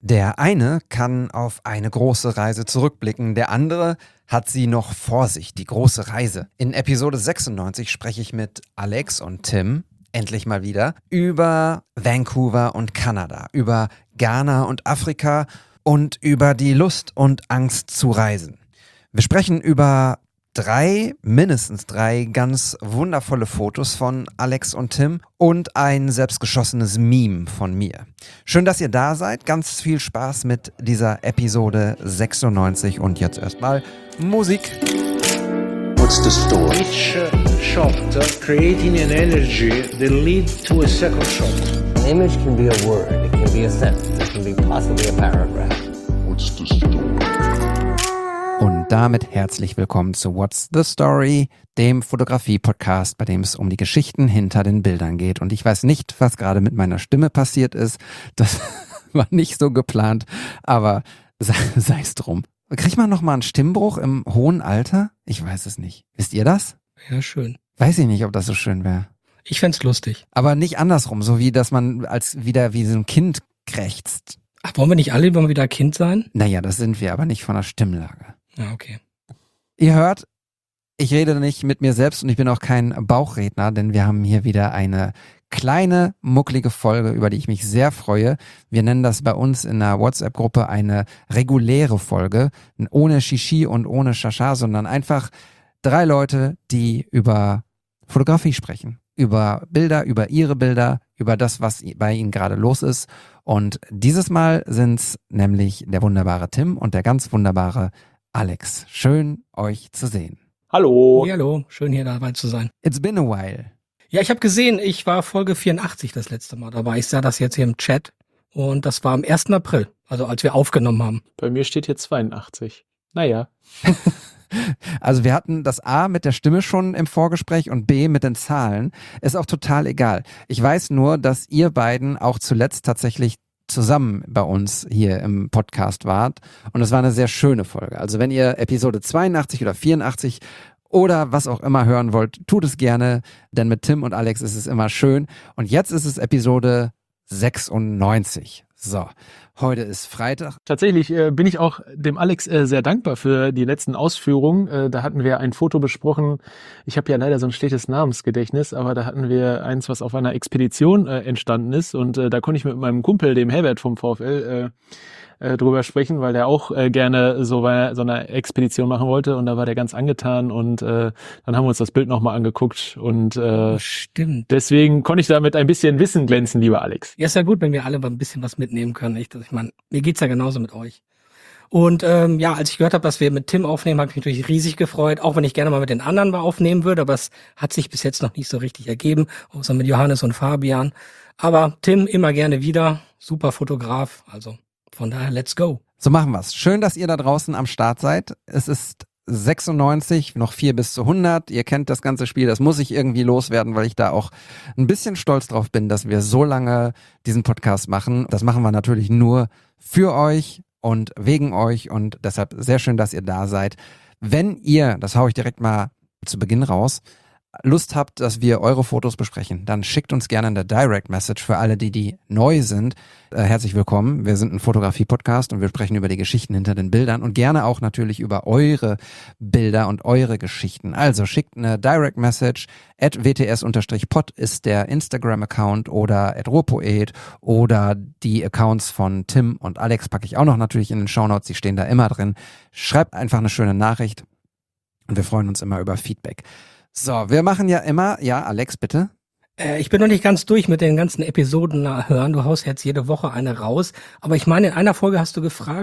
Der eine kann auf eine große Reise zurückblicken, der andere hat sie noch vor sich, die große Reise. In Episode 96 spreche ich mit Alex und Tim, endlich mal wieder, über Vancouver und Kanada, über Ghana und Afrika und über die Lust und Angst zu reisen. Wir sprechen über mindestens drei ganz wundervolle Fotos von Alex und Tim und ein selbstgeschossenes Meme von mir. Schön, dass ihr da seid. Ganz viel Spaß mit dieser Episode 96 und jetzt erstmal Musik. What's the story? Each shot creating an energy that leads to a second shot. An image can be a word, it can be a sentence, it can be possibly a paragraph. What's the story? Und damit herzlich willkommen zu What's the Story, dem Fotografie-Podcast, bei dem es um die Geschichten hinter den Bildern geht. Und ich weiß nicht, was gerade mit meiner Stimme passiert ist. Das war nicht so geplant, aber sei es drum. Kriegt man nochmal einen Stimmbruch im hohen Alter? Ich weiß es nicht. Wisst ihr das? Ja, schön. Weiß ich nicht, ob das so schön wäre. Ich fänd's lustig. Aber nicht andersrum, so wie, dass man als wieder wie so ein Kind krächzt. Ach, wollen wir nicht alle immer wieder Kind sein? Naja, das sind wir, aber nicht von der Stimmlage. Ja, okay. Ihr hört, ich rede nicht mit mir selbst und ich bin auch kein Bauchredner, denn wir haben hier wieder eine kleine, mucklige Folge, über die ich mich sehr freue. Wir nennen das bei uns in der WhatsApp-Gruppe eine reguläre Folge, ohne Shishi und ohne Shasha, sondern einfach drei Leute, die über Fotografie sprechen, über Bilder, über ihre Bilder, über das, was bei ihnen gerade los ist. Und dieses Mal sind's nämlich der wunderbare Tim und der ganz wunderbare Alex. Schön, euch zu sehen. Hallo. Ja, hallo, schön hier dabei zu sein. It's been a while. Ja, ich habe gesehen, ich war Folge 84 das letzte Mal dabei. Ich sah das jetzt hier im Chat und das war am 1. April, also als wir aufgenommen haben. Bei mir steht hier 82. Naja. Also wir hatten das A mit der Stimme schon im Vorgespräch und B mit den Zahlen. Ist auch total egal. Ich weiß nur, dass ihr beiden auch zuletzt tatsächlich zusammen bei uns hier im Podcast wart und es war eine sehr schöne Folge. Also wenn ihr Episode 82 oder 84 oder was auch immer hören wollt, tut es gerne, denn mit Tim und Alex ist es immer schön. Und jetzt ist es Episode 96. So, heute ist Freitag. Tatsächlich bin ich auch dem Alex sehr dankbar für die letzten Ausführungen. Da hatten wir ein Foto besprochen. Ich habe ja leider so ein schlechtes Namensgedächtnis, aber da hatten wir eins, was auf einer Expedition entstanden ist. Und da konnte ich mit meinem Kumpel, dem Herbert vom VfL, drüber sprechen, weil der auch gerne so eine Expedition machen wollte und da war der ganz angetan und dann haben wir uns das Bild nochmal angeguckt und Stimmt. deswegen konnte ich damit ein bisschen Wissen glänzen, lieber Alex. Ja, ist ja gut, wenn wir alle mal ein bisschen was mitnehmen können. Ich meine, mir geht's ja genauso mit euch. Und ja, als ich gehört habe, dass wir mit Tim aufnehmen, habe ich mich natürlich riesig gefreut, auch wenn ich gerne mal mit den anderen mal aufnehmen würde, aber es hat sich bis jetzt noch nicht so richtig ergeben, außer mit Johannes und Fabian. Aber Tim immer gerne wieder, super Fotograf, also von daher, let's go. So machen wir's. Schön, dass ihr da draußen am Start seid. Es ist 96, noch 4 bis zu 100. Ihr kennt das ganze Spiel, das muss ich irgendwie loswerden, weil ich da auch ein bisschen stolz drauf bin, dass wir so lange diesen Podcast machen. Das machen wir natürlich nur für euch und wegen euch und deshalb sehr schön, dass ihr da seid. Wenn ihr, das hau ich direkt mal zu Beginn raus, Lust habt, dass wir eure Fotos besprechen, dann schickt uns gerne eine Direct Message für alle, die neu sind. Herzlich willkommen. Wir sind ein Fotografie-Podcast und wir sprechen über die Geschichten hinter den Bildern und gerne auch natürlich über eure Bilder und eure Geschichten. Also schickt eine Direct Message. @wts_pod ist der Instagram-Account oder @ruhrpoet oder die Accounts von Tim und Alex packe ich auch noch natürlich in den Shownotes. Die stehen da immer drin. Schreibt einfach eine schöne Nachricht und wir freuen uns immer über Feedback. So, wir machen ja immer, ja, Alex, bitte. Ich bin noch nicht ganz durch mit den ganzen Episoden hören. Du haust jetzt jede Woche eine raus. Aber ich meine, in einer Folge hast du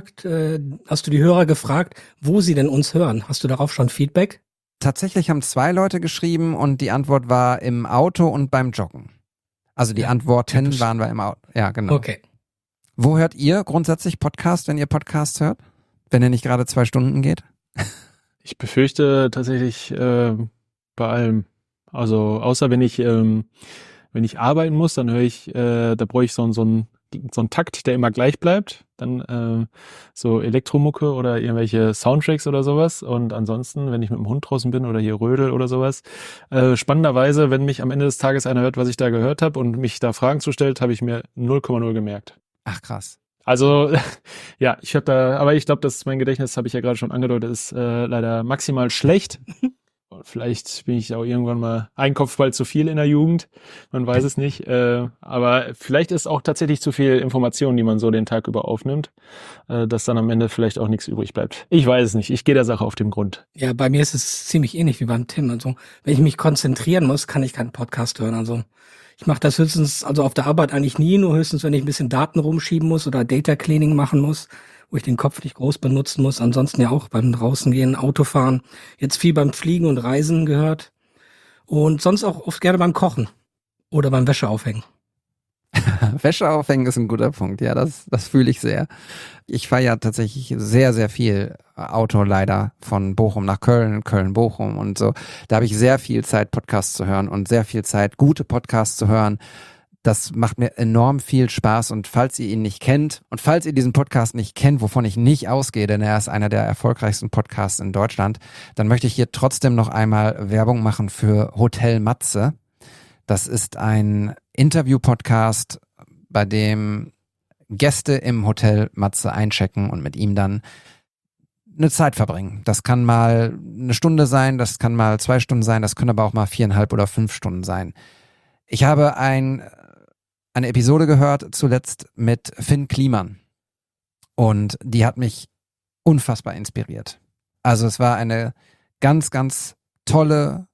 die Hörer gefragt, wo sie denn uns hören. Hast du darauf schon Feedback? Tatsächlich haben 2 Leute geschrieben und die Antwort war im Auto und beim Joggen. Also die Ja, Antworten typisch. waren wir im Auto. Ja, genau. Okay. Wo hört ihr grundsätzlich Podcast, wenn ihr Podcasts hört? Wenn ihr nicht gerade 2 Stunden geht? Ich befürchte tatsächlich bei allem. Also außer wenn ich arbeiten muss, dann höre ich, da brauche ich so einen Takt, der immer gleich bleibt. Dann so Elektromucke oder irgendwelche Soundtracks oder sowas. Und ansonsten, wenn ich mit dem Hund draußen bin oder hier rödel oder sowas, spannenderweise, wenn mich am Ende des Tages einer hört, was ich da gehört habe und mich da Fragen zustellt, habe ich mir 0,0 gemerkt. Ach krass. Also, ja, ich glaube, dass mein Gedächtnis, habe ich ja gerade schon angedeutet, ist leider maximal schlecht. Vielleicht bin ich auch irgendwann mal ein Kopfball zu viel in der Jugend. Man weiß es nicht. Aber vielleicht ist auch tatsächlich zu viel Information, die man so den Tag über aufnimmt, dass dann am Ende vielleicht auch nichts übrig bleibt. Ich weiß es nicht. Ich gehe der Sache auf den Grund. Ja, bei mir ist es ziemlich ähnlich wie beim Tim. Also, wenn ich mich konzentrieren muss, kann ich keinen Podcast hören. Also, ich mache das höchstens, also auf der Arbeit eigentlich nie, nur höchstens, wenn ich ein bisschen Daten rumschieben muss oder Data Cleaning machen muss, wo ich den Kopf nicht groß benutzen muss. Ansonsten ja auch beim draußen gehen, Autofahren. Jetzt viel beim Fliegen und Reisen gehört. Und sonst auch oft gerne beim Kochen oder beim Wäscheaufhängen. Wäsche aufhängen ist ein guter Punkt. Ja, das fühle ich sehr. Ich fahre ja tatsächlich sehr, sehr viel Auto leider von Bochum nach Köln, Köln-Bochum und so. Da habe ich sehr viel Zeit, Podcasts zu hören und sehr viel Zeit, gute Podcasts zu hören. Das macht mir enorm viel Spaß und falls ihr ihn nicht kennt und falls ihr diesen Podcast nicht kennt, wovon ich nicht ausgehe, denn er ist einer der erfolgreichsten Podcasts in Deutschland, dann möchte ich hier trotzdem noch einmal Werbung machen für Hotel Matze. Das ist ein Interview-Podcast, bei dem Gäste im Hotel Matze einchecken und mit ihm dann eine Zeit verbringen. Das kann mal eine Stunde sein, das kann mal 2 Stunden sein, das können aber auch mal 4,5 oder 5 Stunden sein. Ich habe eine Episode gehört, zuletzt mit Finn Kliman. Und die hat mich unfassbar inspiriert. Also es war eine ganz, ganz tolle,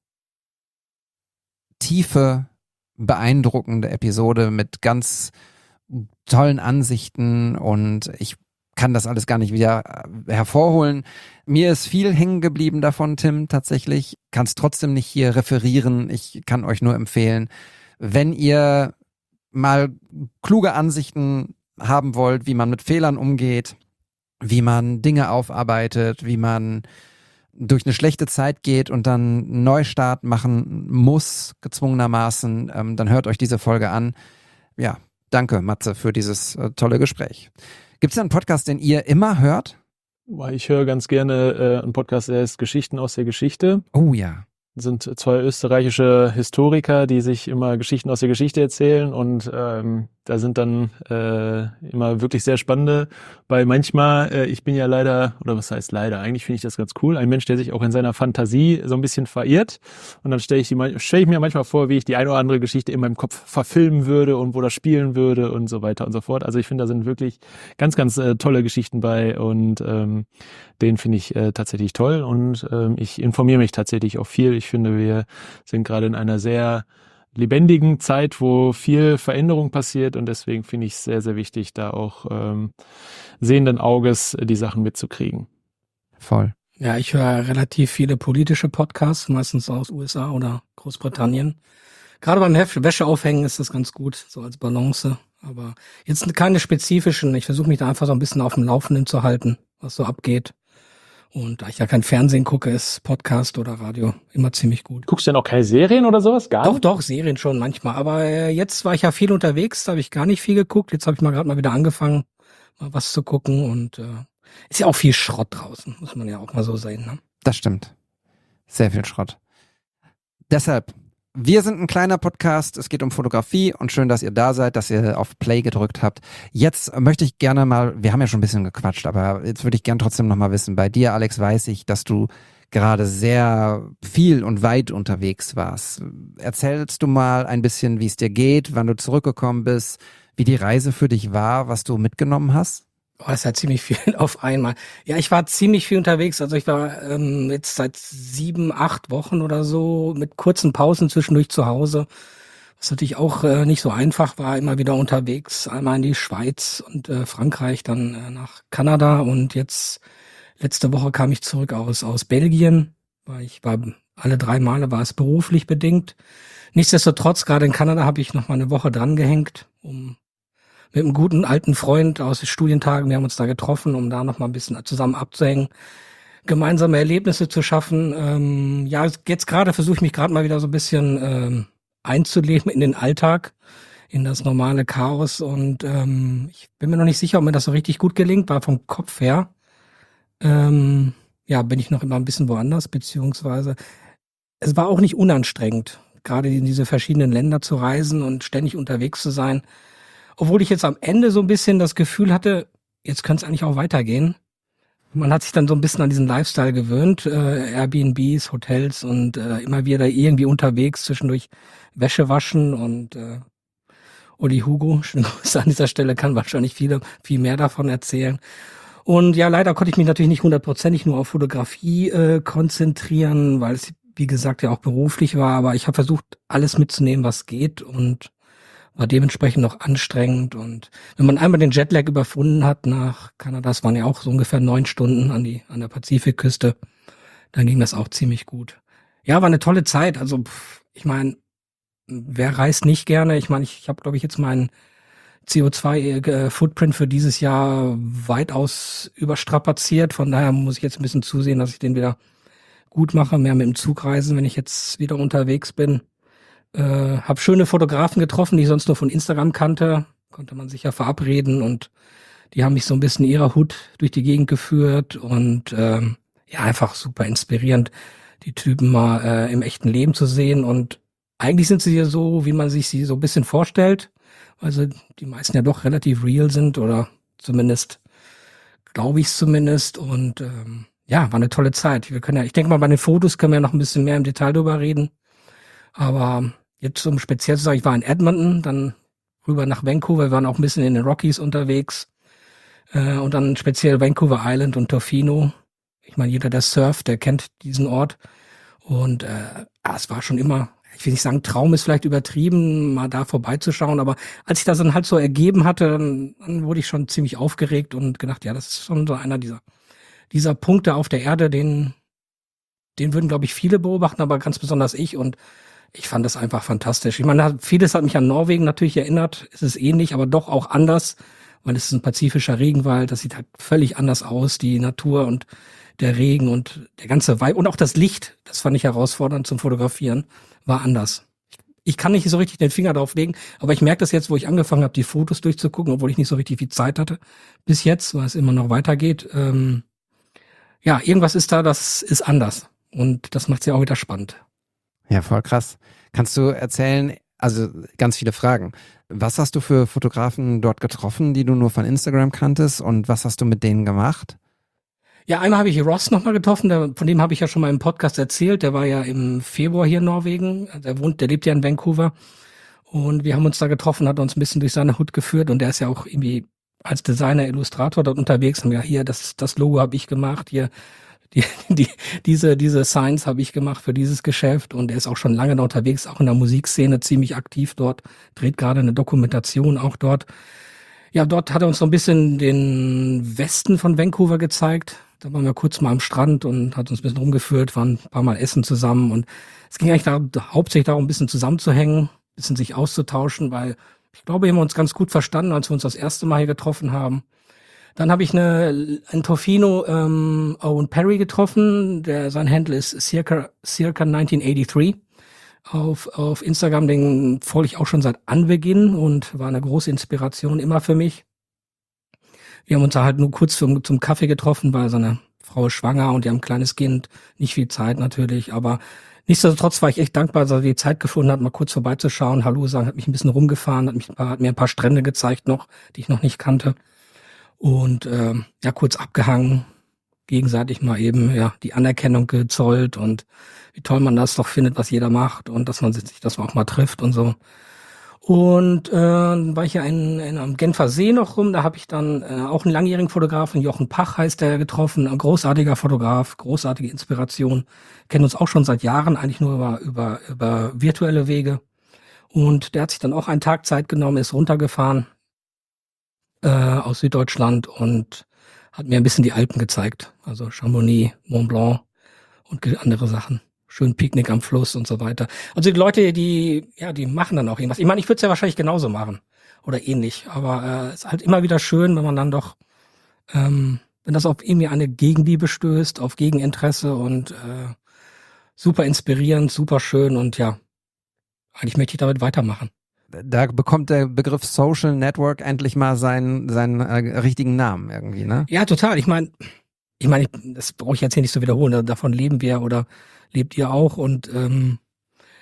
tiefe, beeindruckende Episode mit ganz tollen Ansichten und ich kann das alles gar nicht wieder hervorholen. Mir ist viel hängen geblieben davon, Tim, tatsächlich. Kann es trotzdem nicht hier referieren. Ich kann euch nur empfehlen, wenn ihr mal kluge Ansichten haben wollt, wie man mit Fehlern umgeht, wie man Dinge aufarbeitet, wie man durch eine schlechte Zeit geht und dann einen Neustart machen muss, gezwungenermaßen, dann hört euch diese Folge an. Ja, danke, Matze, für dieses tolle Gespräch. Gibt es einen Podcast, den ihr immer hört? Ich höre ganz gerne einen Podcast, der heißt Geschichten aus der Geschichte. Oh ja. Das sind 2 österreichische Historiker, die sich immer Geschichten aus der Geschichte erzählen und da sind dann immer wirklich sehr spannende. Weil manchmal, ich bin ja leider, oder was heißt leider, eigentlich finde ich das ganz cool, ein Mensch, der sich auch in seiner Fantasie so ein bisschen verirrt und dann stelle ich mir manchmal vor, wie ich die eine oder andere Geschichte in meinem Kopf verfilmen würde und wo das spielen würde und so weiter und so fort. Also ich finde, da sind wirklich ganz, ganz tolle Geschichten bei und den finde ich tatsächlich toll und ich informiere mich tatsächlich auch viel. Ich finde, wir sind gerade in einer sehr lebendigen Zeit, wo viel Veränderung passiert und deswegen finde ich es sehr, sehr wichtig, da auch sehenden Auges die Sachen mitzukriegen. Voll. Ja, ich höre relativ viele politische Podcasts, meistens aus USA oder Großbritannien. Gerade beim Wäscheaufhängen ist das ganz gut, so als Balance. Aber jetzt keine spezifischen. Ich versuche mich da einfach so ein bisschen auf dem Laufenden zu halten, was so abgeht. Und da ich ja kein Fernsehen gucke, ist Podcast oder Radio immer ziemlich gut. Guckst du denn auch keine Serien oder sowas? Gar nicht? Doch, Serien schon manchmal. Aber jetzt war ich ja viel unterwegs, da habe ich gar nicht viel geguckt. Jetzt habe ich gerade mal wieder angefangen, mal was zu gucken. Und ist ja auch viel Schrott draußen, muss man ja auch mal so sehen. Ne? Das stimmt. Sehr viel Schrott. Deshalb, wir sind ein kleiner Podcast, es geht um Fotografie und schön, dass ihr da seid, dass ihr auf Play gedrückt habt. Jetzt möchte ich gerne mal, wir haben ja schon ein bisschen gequatscht, aber jetzt würde ich gerne trotzdem nochmal wissen, bei dir, Alex, weiß ich, dass du gerade sehr viel und weit unterwegs warst. Erzählst du mal ein bisschen, wie es dir geht, wann du zurückgekommen bist, wie die Reise für dich war, was du mitgenommen hast? Oh, das ist ja ziemlich viel auf einmal. Ja, ich war ziemlich viel unterwegs. Also ich war jetzt seit 7, 8 Wochen oder so mit kurzen Pausen zwischendurch zu Hause. Was natürlich auch nicht so einfach war, immer wieder unterwegs. Einmal in die Schweiz und Frankreich, dann nach Kanada. Und jetzt, letzte Woche kam ich zurück aus Belgien. Ich war alle 3 Male war es beruflich bedingt. Nichtsdestotrotz, gerade in Kanada habe ich noch mal eine Woche dran gehängt, mit einem guten alten Freund aus den Studientagen, wir haben uns da getroffen, um da noch mal ein bisschen zusammen abzuhängen, gemeinsame Erlebnisse zu schaffen. Ja, jetzt gerade versuche ich mich gerade mal wieder so ein bisschen einzuleben in den Alltag, in das normale Chaos und ich bin mir noch nicht sicher, ob mir das so richtig gut gelingt, weil vom Kopf her ja, bin ich noch immer ein bisschen woanders, beziehungsweise es war auch nicht unanstrengend, gerade in diese verschiedenen Länder zu reisen und ständig unterwegs zu sein. obwohl ich jetzt am Ende so ein bisschen das Gefühl hatte, jetzt könnte es eigentlich auch weitergehen. Man hat sich dann so ein bisschen an diesen Lifestyle gewöhnt, Airbnbs, Hotels und immer wieder irgendwie unterwegs, zwischendurch Wäsche waschen und Uli Hugo, schöne Grüße an dieser Stelle, kann wahrscheinlich viel mehr davon erzählen. Und ja, leider konnte ich mich natürlich nicht 100% nur auf Fotografie konzentrieren, weil es, wie gesagt, ja auch beruflich war, aber ich habe versucht, alles mitzunehmen, was geht und war dementsprechend noch anstrengend. Und wenn man einmal den Jetlag überwunden hat nach Kanada, das waren ja auch so ungefähr 9 Stunden an der Pazifikküste, dann ging das auch ziemlich gut. Ja, war eine tolle Zeit. Also ich meine, wer reist nicht gerne? Ich meine, ich habe, glaube ich, jetzt meinen CO2-Footprint für dieses Jahr weitaus überstrapaziert. Von daher muss ich jetzt ein bisschen zusehen, dass ich den wieder gut mache, mehr mit dem Zug reisen, wenn ich jetzt wieder unterwegs bin. Hab schöne Fotografen getroffen, die ich sonst nur von Instagram kannte. Konnte man sich ja verabreden und die haben mich so ein bisschen in ihrer Hut durch die Gegend geführt und ja, einfach super inspirierend, die Typen mal im echten Leben zu sehen. Und eigentlich sind sie ja so, wie man sich sie so ein bisschen vorstellt, weil sie die meisten ja doch relativ real sind oder zumindest, glaube ich zumindest. Und ja, war eine tolle Zeit. Wir können ja, ich denke mal, bei den Fotos können wir ja noch ein bisschen mehr im Detail drüber reden. Aber jetzt um speziell zu sagen, ich war in Edmonton, dann rüber nach Vancouver, wir waren auch ein bisschen in den Rockies unterwegs und dann speziell Vancouver Island und Tofino. Ich meine, jeder, der surft, der kennt diesen Ort und es war schon immer, ich will nicht sagen, Traum ist vielleicht übertrieben, mal da vorbeizuschauen, aber als ich das dann halt so ergeben hatte, dann wurde ich schon ziemlich aufgeregt und gedacht, ja, das ist schon so einer dieser Punkte auf der Erde, den würden, glaube ich, viele beobachten, aber ganz besonders ich und ich fand das einfach fantastisch. Ich meine, vieles hat mich an Norwegen natürlich erinnert. Es ist ähnlich, aber doch auch anders, weil es ist ein pazifischer Regenwald. Das sieht halt völlig anders aus, die Natur und der Regen und der ganze Vibe und auch das Licht. Das fand ich herausfordernd zum Fotografieren, war anders. Ich kann nicht so richtig den Finger drauf legen, aber ich merke das jetzt, wo ich angefangen habe, die Fotos durchzugucken, obwohl ich nicht so richtig viel Zeit hatte bis jetzt, weil es immer noch weitergeht. Ja, irgendwas ist da, das ist anders und das macht es ja auch wieder spannend. Ja, voll krass. Kannst du erzählen, also ganz viele Fragen. Was hast du für Fotografen dort getroffen, die du nur von Instagram kanntest und was hast du mit denen gemacht? Ja, einmal habe ich Ross nochmal getroffen, von dem habe ich ja schon mal im Podcast erzählt. Der war ja im Februar hier in Norwegen. Der lebt ja in Vancouver. Und wir haben uns da getroffen, hat uns ein bisschen durch seine Hut geführt und der ist ja auch irgendwie als Designer, Illustrator dort unterwegs. Und ja, hier, das Logo habe ich gemacht, hier diese Signs habe ich gemacht für dieses Geschäft und er ist auch schon lange da unterwegs, auch in der Musikszene ziemlich aktiv dort, dreht gerade eine Dokumentation auch dort. Ja, dort hat er uns so ein bisschen den Westen von Vancouver gezeigt. Da waren wir kurz mal am Strand und hat uns ein bisschen rumgeführt, waren ein paar Mal essen zusammen und es ging eigentlich hauptsächlich darum, ein bisschen zusammenzuhängen, ein bisschen sich auszutauschen, weil ich glaube, wir haben uns ganz gut verstanden, als wir uns das erste Mal hier getroffen haben. Dann habe ich in Tofino Owen Perry getroffen, sein Handle ist circa 1983 auf Instagram, den folge ich auch schon seit Anbeginn und war eine große Inspiration immer für mich. Wir haben uns da halt nur kurz zum Kaffee getroffen, weil seine Frau ist schwanger und die haben ein kleines Kind, nicht viel Zeit natürlich, aber nichtsdestotrotz war ich echt dankbar, dass er die Zeit gefunden hat, mal kurz vorbeizuschauen, Hallo sagen, hat mich ein bisschen rumgefahren, hat mir ein paar Strände gezeigt noch, die ich noch nicht kannte. Und ja, kurz abgehangen, gegenseitig mal eben ja die Anerkennung gezollt und wie toll man das doch findet, was jeder macht und dass man auch mal trifft und so. Und war ich ja am Genfer See noch rum, da habe ich dann auch einen langjährigen Fotografen, Jochen Pach heißt der, getroffen, ein großartiger Fotograf, großartige Inspiration, kennen uns auch schon seit Jahren, eigentlich nur über virtuelle Wege. Und der hat sich dann auch einen Tag Zeit genommen, ist runtergefahren aus Süddeutschland und hat mir ein bisschen die Alpen gezeigt. Also Chamonix, Mont Blanc und andere Sachen. Schön Picknick am Fluss und so weiter. Also die Leute, die machen dann auch irgendwas. Ich meine, ich würde es ja wahrscheinlich genauso machen oder ähnlich. Aber es ist halt immer wieder schön, wenn man dann doch, wenn das auf irgendwie eine Gegenliebe stößt, auf Gegeninteresse und super inspirierend, super schön und ja, eigentlich möchte ich damit weitermachen. Da bekommt der Begriff Social Network endlich mal seinen richtigen Namen irgendwie, ne? Ja, total. Ich meine, das brauche ich jetzt hier nicht so wiederholen. Davon leben wir oder lebt ihr auch. Und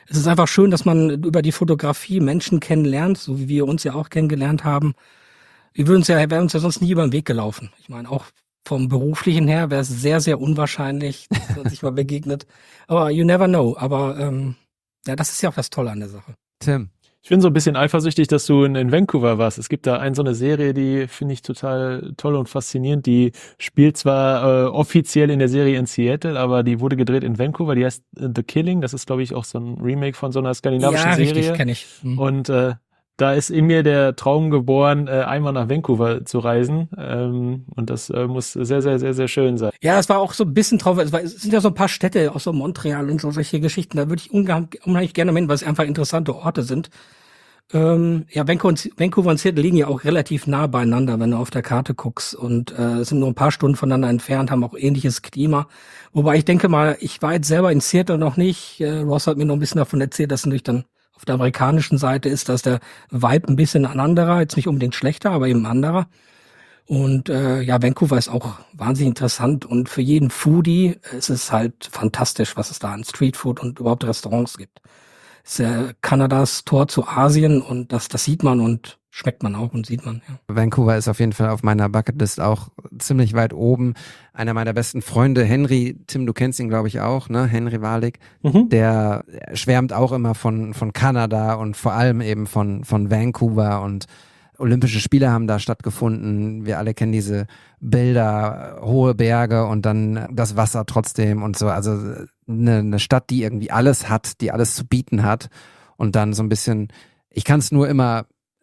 Es ist einfach schön, dass man über die Fotografie Menschen kennenlernt, so wie wir uns ja auch kennengelernt haben. Wären uns ja sonst nie über den Weg gelaufen. Ich meine, auch vom Beruflichen her wäre es sehr, sehr unwahrscheinlich, dass man sich mal begegnet. Aber you never know. Aber ja, das ist ja auch das Tolle an der Sache. Tim. Ich bin so ein bisschen eifersüchtig, dass du in Vancouver warst. Es gibt da so eine Serie, die finde ich total toll und faszinierend. Die spielt zwar offiziell in der Serie in Seattle, aber die wurde gedreht in Vancouver. Die heißt The Killing. Das ist, glaube ich, auch so ein Remake von so einer skandinavischen Serie. Ja, richtig, kenne ich. Und da ist in mir der Traum geboren, einmal nach Vancouver zu reisen. Und das muss sehr, sehr, sehr, sehr schön sein. Ja, es war auch so ein bisschen drauf. Es sind ja so ein paar Städte, auch so Montreal und so solche Geschichten. Da würde ich unheimlich gerne hin, weil es einfach interessante Orte sind. Ja, Vancouver und Seattle liegen ja auch relativ nah beieinander, wenn du auf der Karte guckst. Und sind nur ein paar Stunden voneinander entfernt, haben auch ähnliches Klima. Wobei ich denke mal, ich war jetzt selber in Seattle noch nicht. Ross hat mir noch ein bisschen davon erzählt, dass natürlich dann auf der amerikanischen Seite ist, dass der Vibe ein bisschen ein anderer, jetzt nicht unbedingt schlechter, aber eben anderer. Und ja, Vancouver ist auch wahnsinnig interessant und für jeden Foodie ist es halt fantastisch, was es da an Streetfood und überhaupt Restaurants gibt. Es ist ja Kanadas Tor zu Asien und das sieht man und schmeckt man auch und sieht man, ja. Vancouver ist auf jeden Fall auf meiner Bucketlist auch ziemlich weit oben. Einer meiner besten Freunde, Henry, Tim, du kennst ihn, glaube ich, auch, ne? Henry Walik, der schwärmt auch immer von Kanada und vor allem eben von Vancouver und Olympische Spiele haben da stattgefunden. Wir alle kennen diese Bilder, hohe Berge und dann das Wasser trotzdem und so. Also eine Stadt, die irgendwie alles hat, die alles zu bieten hat und dann so ein bisschen, ich kann es nur immer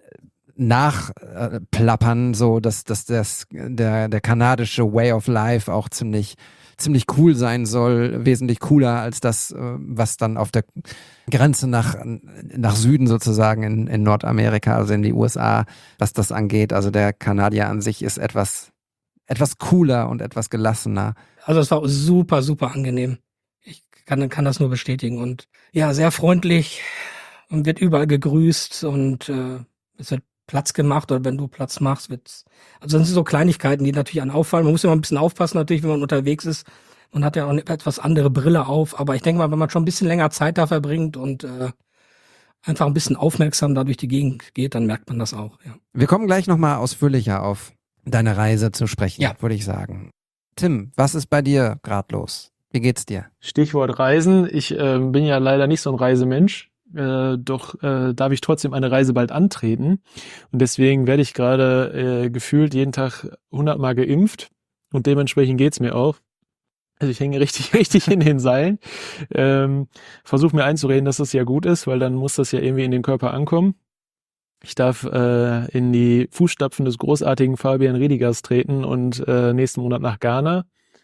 nachplappern, so dass der kanadische Way of Life auch ziemlich cool sein soll, wesentlich cooler als das, was dann auf der Grenze nach Süden sozusagen in Nordamerika, also in die USA, was das angeht. Also der Kanadier an sich ist etwas cooler und etwas gelassener. Also es war super, super angenehm. Ich kann das nur bestätigen und ja, sehr freundlich und wird überall gegrüßt und es wird Platz gemacht oder wenn du Platz machst, also das sind so Kleinigkeiten, die natürlich auffallen. Man muss immer ein bisschen aufpassen natürlich, wenn man unterwegs ist. Man hat ja auch eine etwas andere Brille auf, aber ich denke mal, wenn man schon ein bisschen länger Zeit da verbringt und einfach ein bisschen aufmerksam da durch die Gegend geht, dann merkt man das auch, ja. Wir kommen gleich nochmal ausführlicher auf deine Reise zu sprechen, ja, würde ich sagen. Tim, was ist bei dir gerade los? Wie geht's dir? Stichwort Reisen. Ich bin ja leider nicht so ein Reisemensch. Doch darf ich trotzdem eine Reise bald antreten. Und deswegen werde ich gerade gefühlt jeden Tag 100-mal geimpft. Und dementsprechend geht's mir auch. Also ich hänge richtig in den Seilen. Versuche mir einzureden, dass das ja gut ist, weil dann muss das ja irgendwie in den Körper ankommen. Ich darf in die Fußstapfen des großartigen Fabian Riedigers treten und nächsten Monat nach Ghana.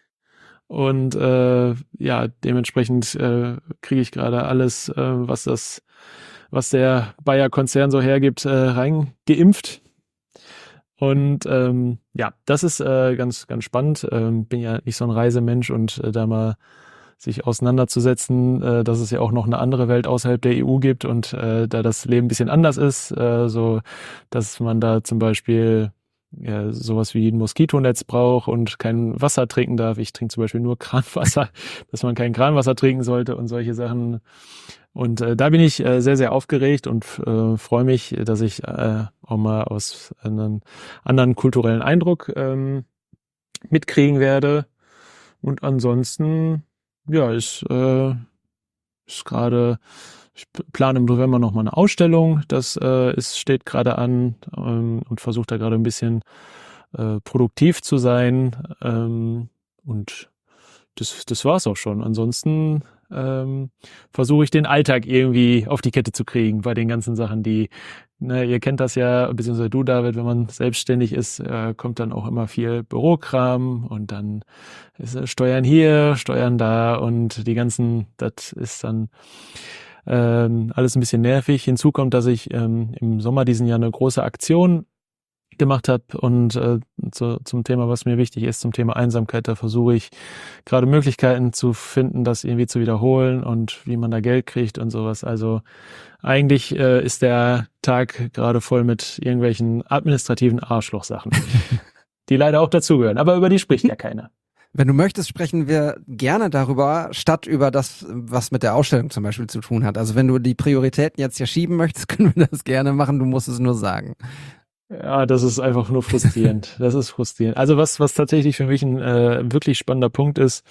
Und ja, dementsprechend kriege ich gerade alles, was der Bayer-Konzern so hergibt, reingeimpft. Und ja, das ist ganz, ganz spannend. Bin ja nicht so ein Reisemensch und da mal sich auseinanderzusetzen, dass es ja auch noch eine andere Welt außerhalb der EU gibt und da das Leben ein bisschen anders ist, so dass man da zum Beispiel ja, sowas wie ein Moskitonetz braucht und kein Wasser trinken darf. Ich trinke zum Beispiel nur Kranwasser, dass man kein Kranwasser trinken sollte und solche Sachen. Und da bin ich sehr, sehr aufgeregt und freue mich, dass ich auch mal aus einem anderen kulturellen Eindruck mitkriegen werde. Und ansonsten, ja, ist gerade, ich plane im November nochmal eine Ausstellung, das steht gerade an und versuche da gerade ein bisschen produktiv zu sein und das war's auch schon. Ansonsten versuche ich den Alltag irgendwie auf die Kette zu kriegen bei den ganzen Sachen, die, ne, ihr kennt das ja, beziehungsweise du, David, wenn man selbstständig ist, kommt dann auch immer viel Bürokram und dann ist Steuern hier, Steuern da und die ganzen, das ist dann alles ein bisschen nervig. Hinzu kommt, dass ich im Sommer diesen Jahr eine große Aktion gemacht habe und zum Thema, was mir wichtig ist, zum Thema Einsamkeit, da versuche ich gerade Möglichkeiten zu finden, das irgendwie zu wiederholen und wie man da Geld kriegt und sowas. Also eigentlich ist der Tag gerade voll mit irgendwelchen administrativen Arschlochsachen, die leider auch dazugehören, aber über die spricht ja keiner. Wenn du möchtest, sprechen wir gerne darüber, statt über das, was mit der Ausstellung zum Beispiel zu tun hat. Also wenn du die Prioritäten jetzt hier schieben möchtest, können wir das gerne machen, du musst es nur sagen. Ja, das ist einfach nur frustrierend. Das ist frustrierend. Also was tatsächlich für mich ein wirklich spannender Punkt ist,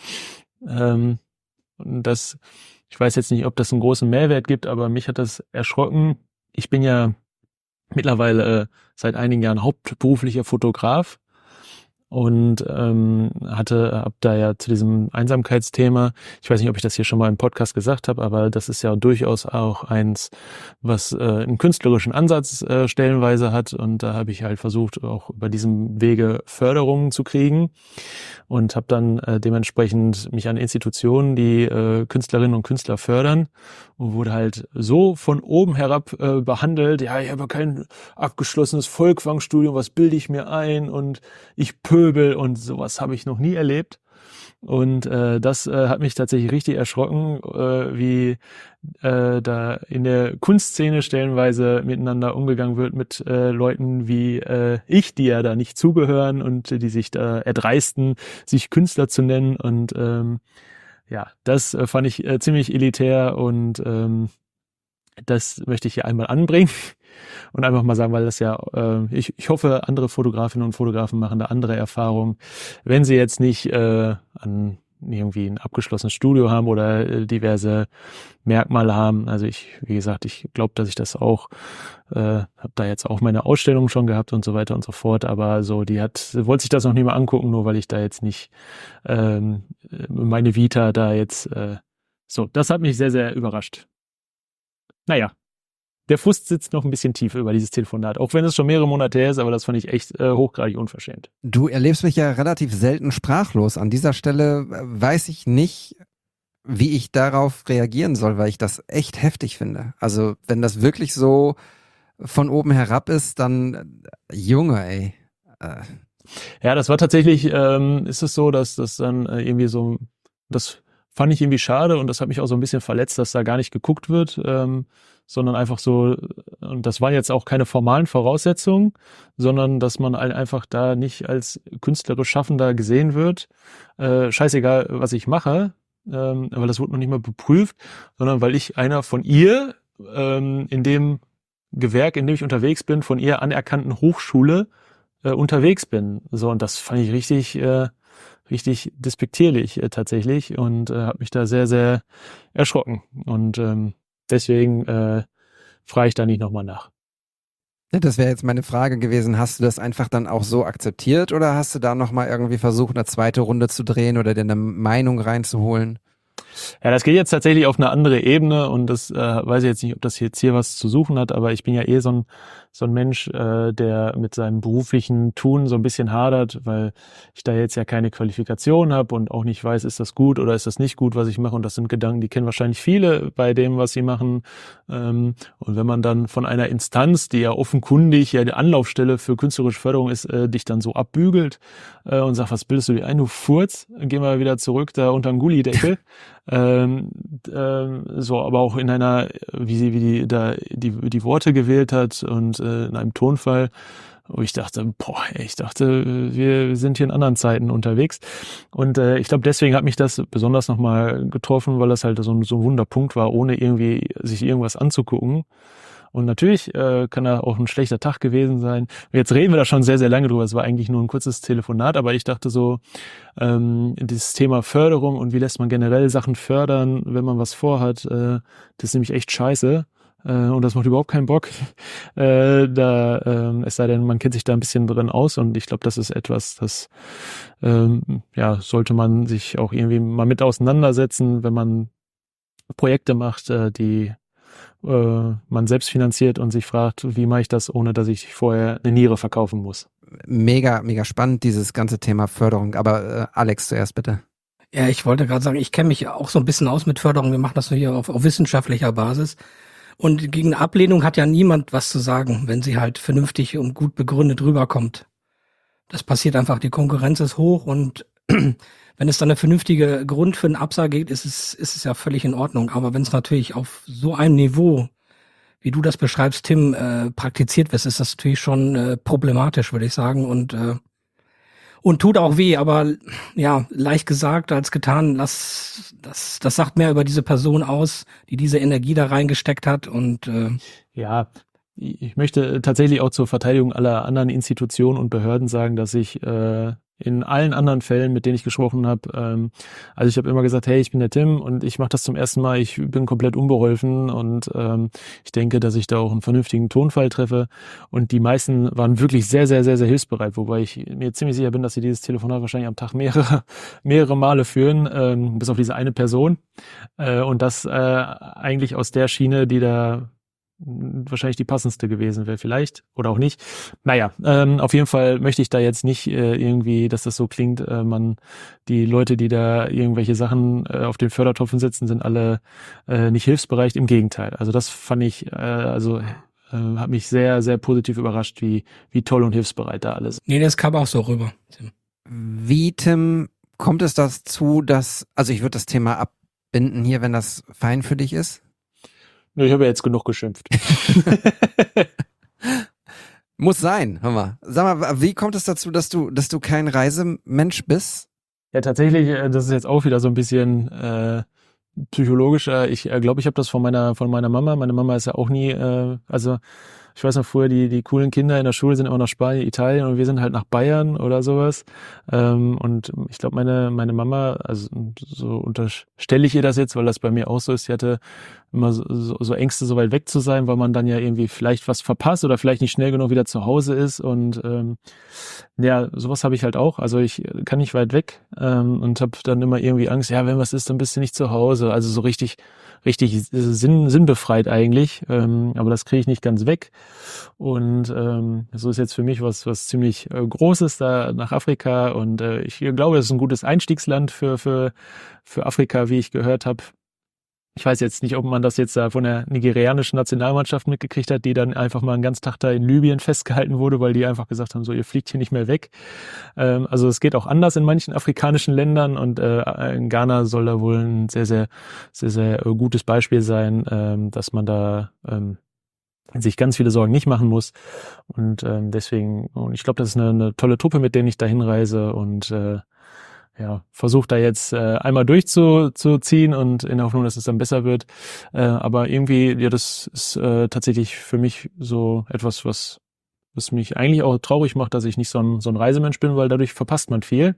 dass ich weiß jetzt nicht, ob das einen großen Mehrwert gibt, aber mich hat das erschrocken. Ich bin ja mittlerweile seit einigen Jahren hauptberuflicher Fotograf und hab da ja zu diesem Einsamkeitsthema, ich weiß nicht, ob ich das hier schon mal im Podcast gesagt habe, aber das ist ja durchaus auch eins, was einen künstlerischen Ansatz stellenweise hat, und da habe ich halt versucht, auch über diesen Wege Förderungen zu kriegen und habe dann dementsprechend mich an Institutionen, die Künstlerinnen und Künstler fördern, und wurde halt so von oben herab behandelt, ja, ich habe kein abgeschlossenes Folkwang-Studium, was bilde ich mir ein, und ich Pöbel, und sowas habe ich noch nie erlebt. Und das hat mich tatsächlich richtig erschrocken, wie da in der Kunstszene stellenweise miteinander umgegangen wird mit Leuten wie ich, die ja da nicht zugehören und die sich da erdreisten, sich Künstler zu nennen. Und ja, das fand ich ziemlich elitär, und das möchte ich hier einmal anbringen und einfach mal sagen, weil das ja, ich hoffe, andere Fotografinnen und Fotografen machen da andere Erfahrungen, wenn sie jetzt nicht an irgendwie ein abgeschlossenes Studio haben oder diverse Merkmale haben. Also wie gesagt, ich glaube, dass ich das auch, habe da jetzt auch meine Ausstellung schon gehabt und so weiter und so fort, aber so, wollte sich das noch nie mal angucken, nur weil ich da jetzt nicht meine Vita da jetzt, so, das hat mich sehr, sehr überrascht. Naja, der Frust sitzt noch ein bisschen tief über dieses Telefonat, auch wenn es schon mehrere Monate her ist, aber das fand ich echt hochgradig unverschämt. Du erlebst mich ja relativ selten sprachlos. An dieser Stelle weiß ich nicht, wie ich darauf reagieren soll, weil ich das echt heftig finde. Also wenn das wirklich so von oben herab ist, dann Junge, ey. Ja, das war tatsächlich, ist es so, dass das dann irgendwie so, das fand ich irgendwie schade, und das hat mich auch so ein bisschen verletzt, dass da gar nicht geguckt wird, sondern einfach so, und das waren jetzt auch keine formalen Voraussetzungen, sondern dass man einfach da nicht als künstlerisch Schaffender gesehen wird. Scheißegal, was ich mache, aber das wurde noch nicht mal beprüft, sondern weil ich einer von ihr, in dem Gewerk, in dem ich unterwegs bin, von ihr anerkannten Hochschule unterwegs bin. So, und das fand ich richtig despektierlich tatsächlich, und habe mich da sehr, sehr erschrocken. Und deswegen frage ich da nicht nochmal nach. Ja, das wäre jetzt meine Frage gewesen. Hast du das einfach dann auch so akzeptiert, oder hast du da nochmal irgendwie versucht, eine zweite Runde zu drehen oder dir eine Meinung reinzuholen? Ja, das geht jetzt tatsächlich auf eine andere Ebene, und das weiß ich jetzt nicht, ob das jetzt hier was zu suchen hat, aber ich bin ja so ein Mensch, der mit seinem beruflichen Tun so ein bisschen hadert, weil ich da jetzt ja keine Qualifikation habe und auch nicht weiß, ist das gut oder ist das nicht gut, was ich mache, und das sind Gedanken, die kennen wahrscheinlich viele bei dem, was sie machen, und wenn man dann von einer Instanz, die ja offenkundig ja die Anlaufstelle für künstlerische Förderung ist, dich dann so abbügelt und sagt, was bildest du dir ein, du Furz, geh mal wieder zurück da unterm Gullideckel. So, aber auch in einer, wie sie die Worte gewählt hat, und in einem Tonfall, wo ich dachte, wir sind hier in anderen Zeiten unterwegs. Und ich glaube, deswegen hat mich das besonders nochmal getroffen, weil das halt so ein Wunderpunkt war, ohne irgendwie sich irgendwas anzugucken. Und natürlich kann da auch ein schlechter Tag gewesen sein. Jetzt reden wir da schon sehr, sehr lange drüber. Es war eigentlich nur ein kurzes Telefonat, aber ich dachte so, dieses Thema Förderung und wie lässt man generell Sachen fördern, wenn man was vorhat, das ist nämlich echt scheiße. Und das macht überhaupt keinen Bock. Es sei denn, man kennt sich da ein bisschen drin aus, und ich glaube, das ist etwas, das sollte man sich auch irgendwie mal mit auseinandersetzen, wenn man Projekte macht, die man selbst finanziert und sich fragt, wie mache ich das, ohne dass ich vorher eine Niere verkaufen muss. Mega, mega spannend, dieses ganze Thema Förderung. Aber Alex zuerst bitte. Ja, ich wollte gerade sagen, ich kenne mich auch so ein bisschen aus mit Förderung. Wir machen das nur hier auf wissenschaftlicher Basis. Und gegen Ablehnung hat ja niemand was zu sagen, wenn sie halt vernünftig und gut begründet rüberkommt. Das passiert einfach, die Konkurrenz ist hoch, und wenn es dann eine vernünftige Grund für einen Absage gibt, ist es ja völlig in Ordnung. Aber wenn es natürlich auf so einem Niveau, wie du das beschreibst, Tim, praktiziert wird, ist das natürlich schon problematisch, würde ich sagen. Und Und tut auch weh, aber ja, leicht gesagt als getan. Das sagt mehr über diese Person aus, die diese Energie da reingesteckt hat. Und Ja, ich möchte tatsächlich auch zur Verteidigung aller anderen Institutionen und Behörden sagen, dass ich in allen anderen Fällen, mit denen ich gesprochen habe, also ich habe immer gesagt, hey, ich bin der Tim und ich mache das zum ersten Mal, ich bin komplett unbeholfen und ich denke, dass ich da auch einen vernünftigen Tonfall treffe und die meisten waren wirklich sehr, sehr, sehr, sehr hilfsbereit, wobei ich mir ziemlich sicher bin, dass sie dieses Telefonat wahrscheinlich am Tag mehrere Male führen, bis auf diese eine Person und das eigentlich aus der Schiene, die da wahrscheinlich die passendste gewesen wäre, vielleicht oder auch nicht. Naja, auf jeden Fall möchte ich da jetzt nicht irgendwie, dass das so klingt, die Leute, die da irgendwelche Sachen auf den Fördertopfen setzen, sind alle nicht hilfsbereit. Im Gegenteil. Also das fand ich, hat mich sehr, sehr positiv überrascht, wie toll und hilfsbereit da alles. nee, das kam auch so rüber. Tim. Wie, Tim, kommt es dazu, also ich würde das Thema abbinden hier, wenn das fein für dich ist? Ich habe ja jetzt genug geschimpft. Muss sein, hör mal. Sag mal, wie kommt es dazu, dass du kein Reisemensch bist? Ja, tatsächlich, das ist jetzt auch wieder so ein bisschen psychologischer. Ich glaube, ich habe das von meiner Mama. Meine Mama ist ja auch nie, also ich weiß noch früher, die coolen Kinder in der Schule sind immer nach Spanien, Italien und wir sind halt nach Bayern oder sowas. Und ich glaube, meine Mama, also so unterstelle ich ihr das jetzt, weil das bei mir auch so ist, sie hatte immer so Ängste, so weit weg zu sein, weil man dann ja irgendwie vielleicht was verpasst oder vielleicht nicht schnell genug wieder zu Hause ist. Und ja, sowas habe ich halt auch. Also ich kann nicht weit weg und habe dann immer irgendwie Angst, ja, wenn was ist, dann bist du nicht zu Hause. Also so richtig sinnbefreit eigentlich, aber das kriege ich nicht ganz weg. Und so ist jetzt für mich was ziemlich Großes da nach Afrika und ich glaube, das ist ein gutes Einstiegsland für Afrika, wie ich gehört habe. Ich weiß jetzt nicht, ob man das jetzt von der nigerianischen Nationalmannschaft mitgekriegt hat, die dann einfach mal einen ganzen Tag da in Libyen festgehalten wurde, weil die einfach gesagt haben, so, ihr fliegt hier nicht mehr weg. Also es geht auch anders in manchen afrikanischen Ländern und in Ghana soll da wohl ein sehr, sehr, sehr, sehr gutes Beispiel sein, dass man da sich ganz viele Sorgen nicht machen muss. Und deswegen, und ich glaube, das ist eine tolle Truppe, mit denen ich da hinreise und ja, versucht da jetzt einmal durchzuziehen und in der Hoffnung, dass es dann besser wird. Aber irgendwie, ja, das ist tatsächlich für mich so etwas, was mich eigentlich auch traurig macht, dass ich nicht so ein Reisemensch bin, weil dadurch verpasst man viel.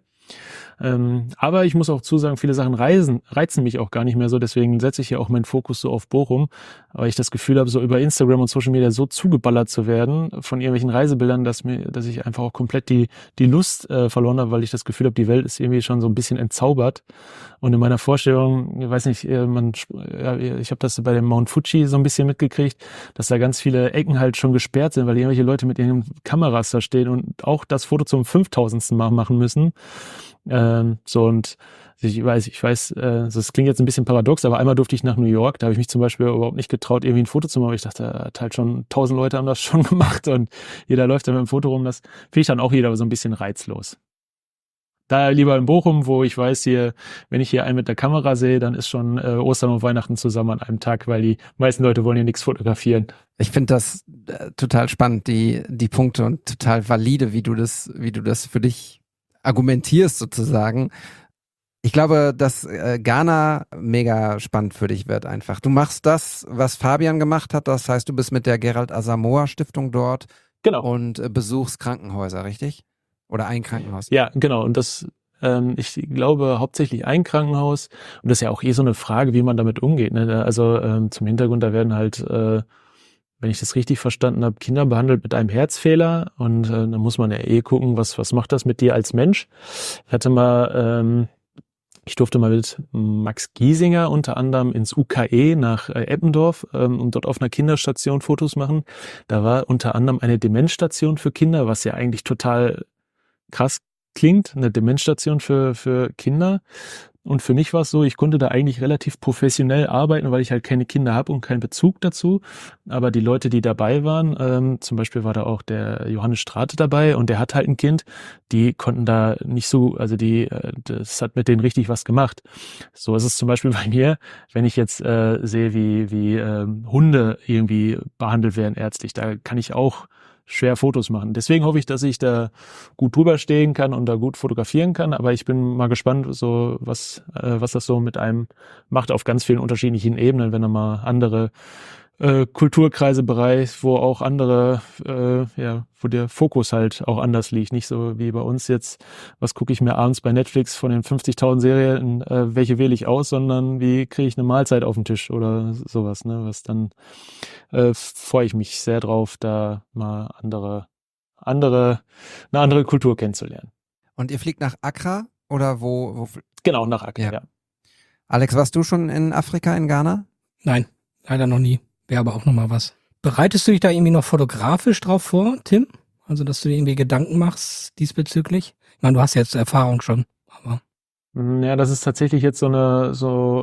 Aber ich muss auch zusagen, viele Sachen reizen mich auch gar nicht mehr so, deswegen setze ich ja auch meinen Fokus so auf Bochum, weil ich das Gefühl habe, so über Instagram und Social Media so zugeballert zu werden von irgendwelchen Reisebildern, dass ich einfach auch komplett die Lust verloren habe, weil ich das Gefühl habe, die Welt ist irgendwie schon so ein bisschen entzaubert. Und in meiner Vorstellung, ich weiß nicht, ich habe das bei dem Mount Fuji so ein bisschen mitgekriegt, dass da ganz viele Ecken halt schon gesperrt sind, weil irgendwelche Leute mit ihren Kameras da stehen und auch das Foto zum 5000. Mal machen müssen. So, und ich weiß, das klingt jetzt ein bisschen paradox, aber einmal durfte ich nach New York, da habe ich mich zum Beispiel überhaupt nicht getraut, irgendwie ein Foto zu machen, weil ich dachte, da hat halt schon 1000 Leute haben das schon gemacht und jeder läuft da mit dem Foto rum, das finde ich dann auch wieder so ein bisschen reizlos. Da lieber in Bochum, wo ich weiß, wenn ich hier einen mit der Kamera sehe, dann ist schon Ostern und Weihnachten zusammen an einem Tag, weil die meisten Leute wollen hier nichts fotografieren. Ich finde das total spannend, die Punkte und total valide, wie du das für dich argumentierst sozusagen. Ich glaube, dass Ghana mega spannend für dich wird einfach. Du machst das, was Fabian gemacht hat, das heißt, du bist mit der Gerald Asamoah Stiftung dort und besuchst Krankenhäuser, richtig? Oder ein Krankenhaus? Ja, genau. Und das, ich glaube, hauptsächlich ein Krankenhaus. Und das ist ja auch so eine Frage, wie man damit umgeht. Ne? Also zum Hintergrund, da werden halt wenn ich das richtig verstanden habe, Kinder behandelt mit einem Herzfehler und dann muss man ja gucken, was macht das mit dir als Mensch. Ich durfte mal mit Max Giesinger unter anderem ins UKE nach Eppendorf und dort auf einer Kinderstation Fotos machen. Da war unter anderem eine Demenzstation für Kinder, was ja eigentlich total krass klingt, eine Demenzstation für Kinder. Und für mich war es so, ich konnte da eigentlich relativ professionell arbeiten, weil ich halt keine Kinder habe und keinen Bezug dazu. Aber die Leute, die dabei waren, zum Beispiel war da auch der Johannes Strate dabei und der hat halt ein Kind, die konnten da nicht so, also das hat mit denen richtig was gemacht. So ist es zum Beispiel bei mir, wenn ich jetzt sehe, wie Hunde irgendwie behandelt werden ärztlich, da kann ich auch schwer Fotos machen. Deswegen hoffe ich, dass ich da gut drüber stehen kann und da gut fotografieren kann. Aber ich bin mal gespannt, so was das so mit einem macht auf ganz vielen unterschiedlichen Ebenen, wenn er mal andere Kulturkreise bereist, wo auch andere, wo der Fokus halt auch anders liegt. Nicht so wie bei uns jetzt, was gucke ich mir abends bei Netflix von den 50.000 Serien, welche wähle ich aus, sondern wie kriege ich eine Mahlzeit auf den Tisch oder sowas, ne? Was dann freue ich mich sehr drauf, da mal eine andere Kultur kennenzulernen. Und ihr fliegt nach Accra oder wo? Genau, nach Accra, ja. Alex, warst du schon in Afrika, in Ghana? Nein, leider noch nie. Wäre aber auch nochmal was. Bereitest du dich da irgendwie noch fotografisch drauf vor, Tim? Also, dass du dir irgendwie Gedanken machst diesbezüglich? Ich meine, du hast jetzt Erfahrung schon, aber. Ja, das ist tatsächlich jetzt so eine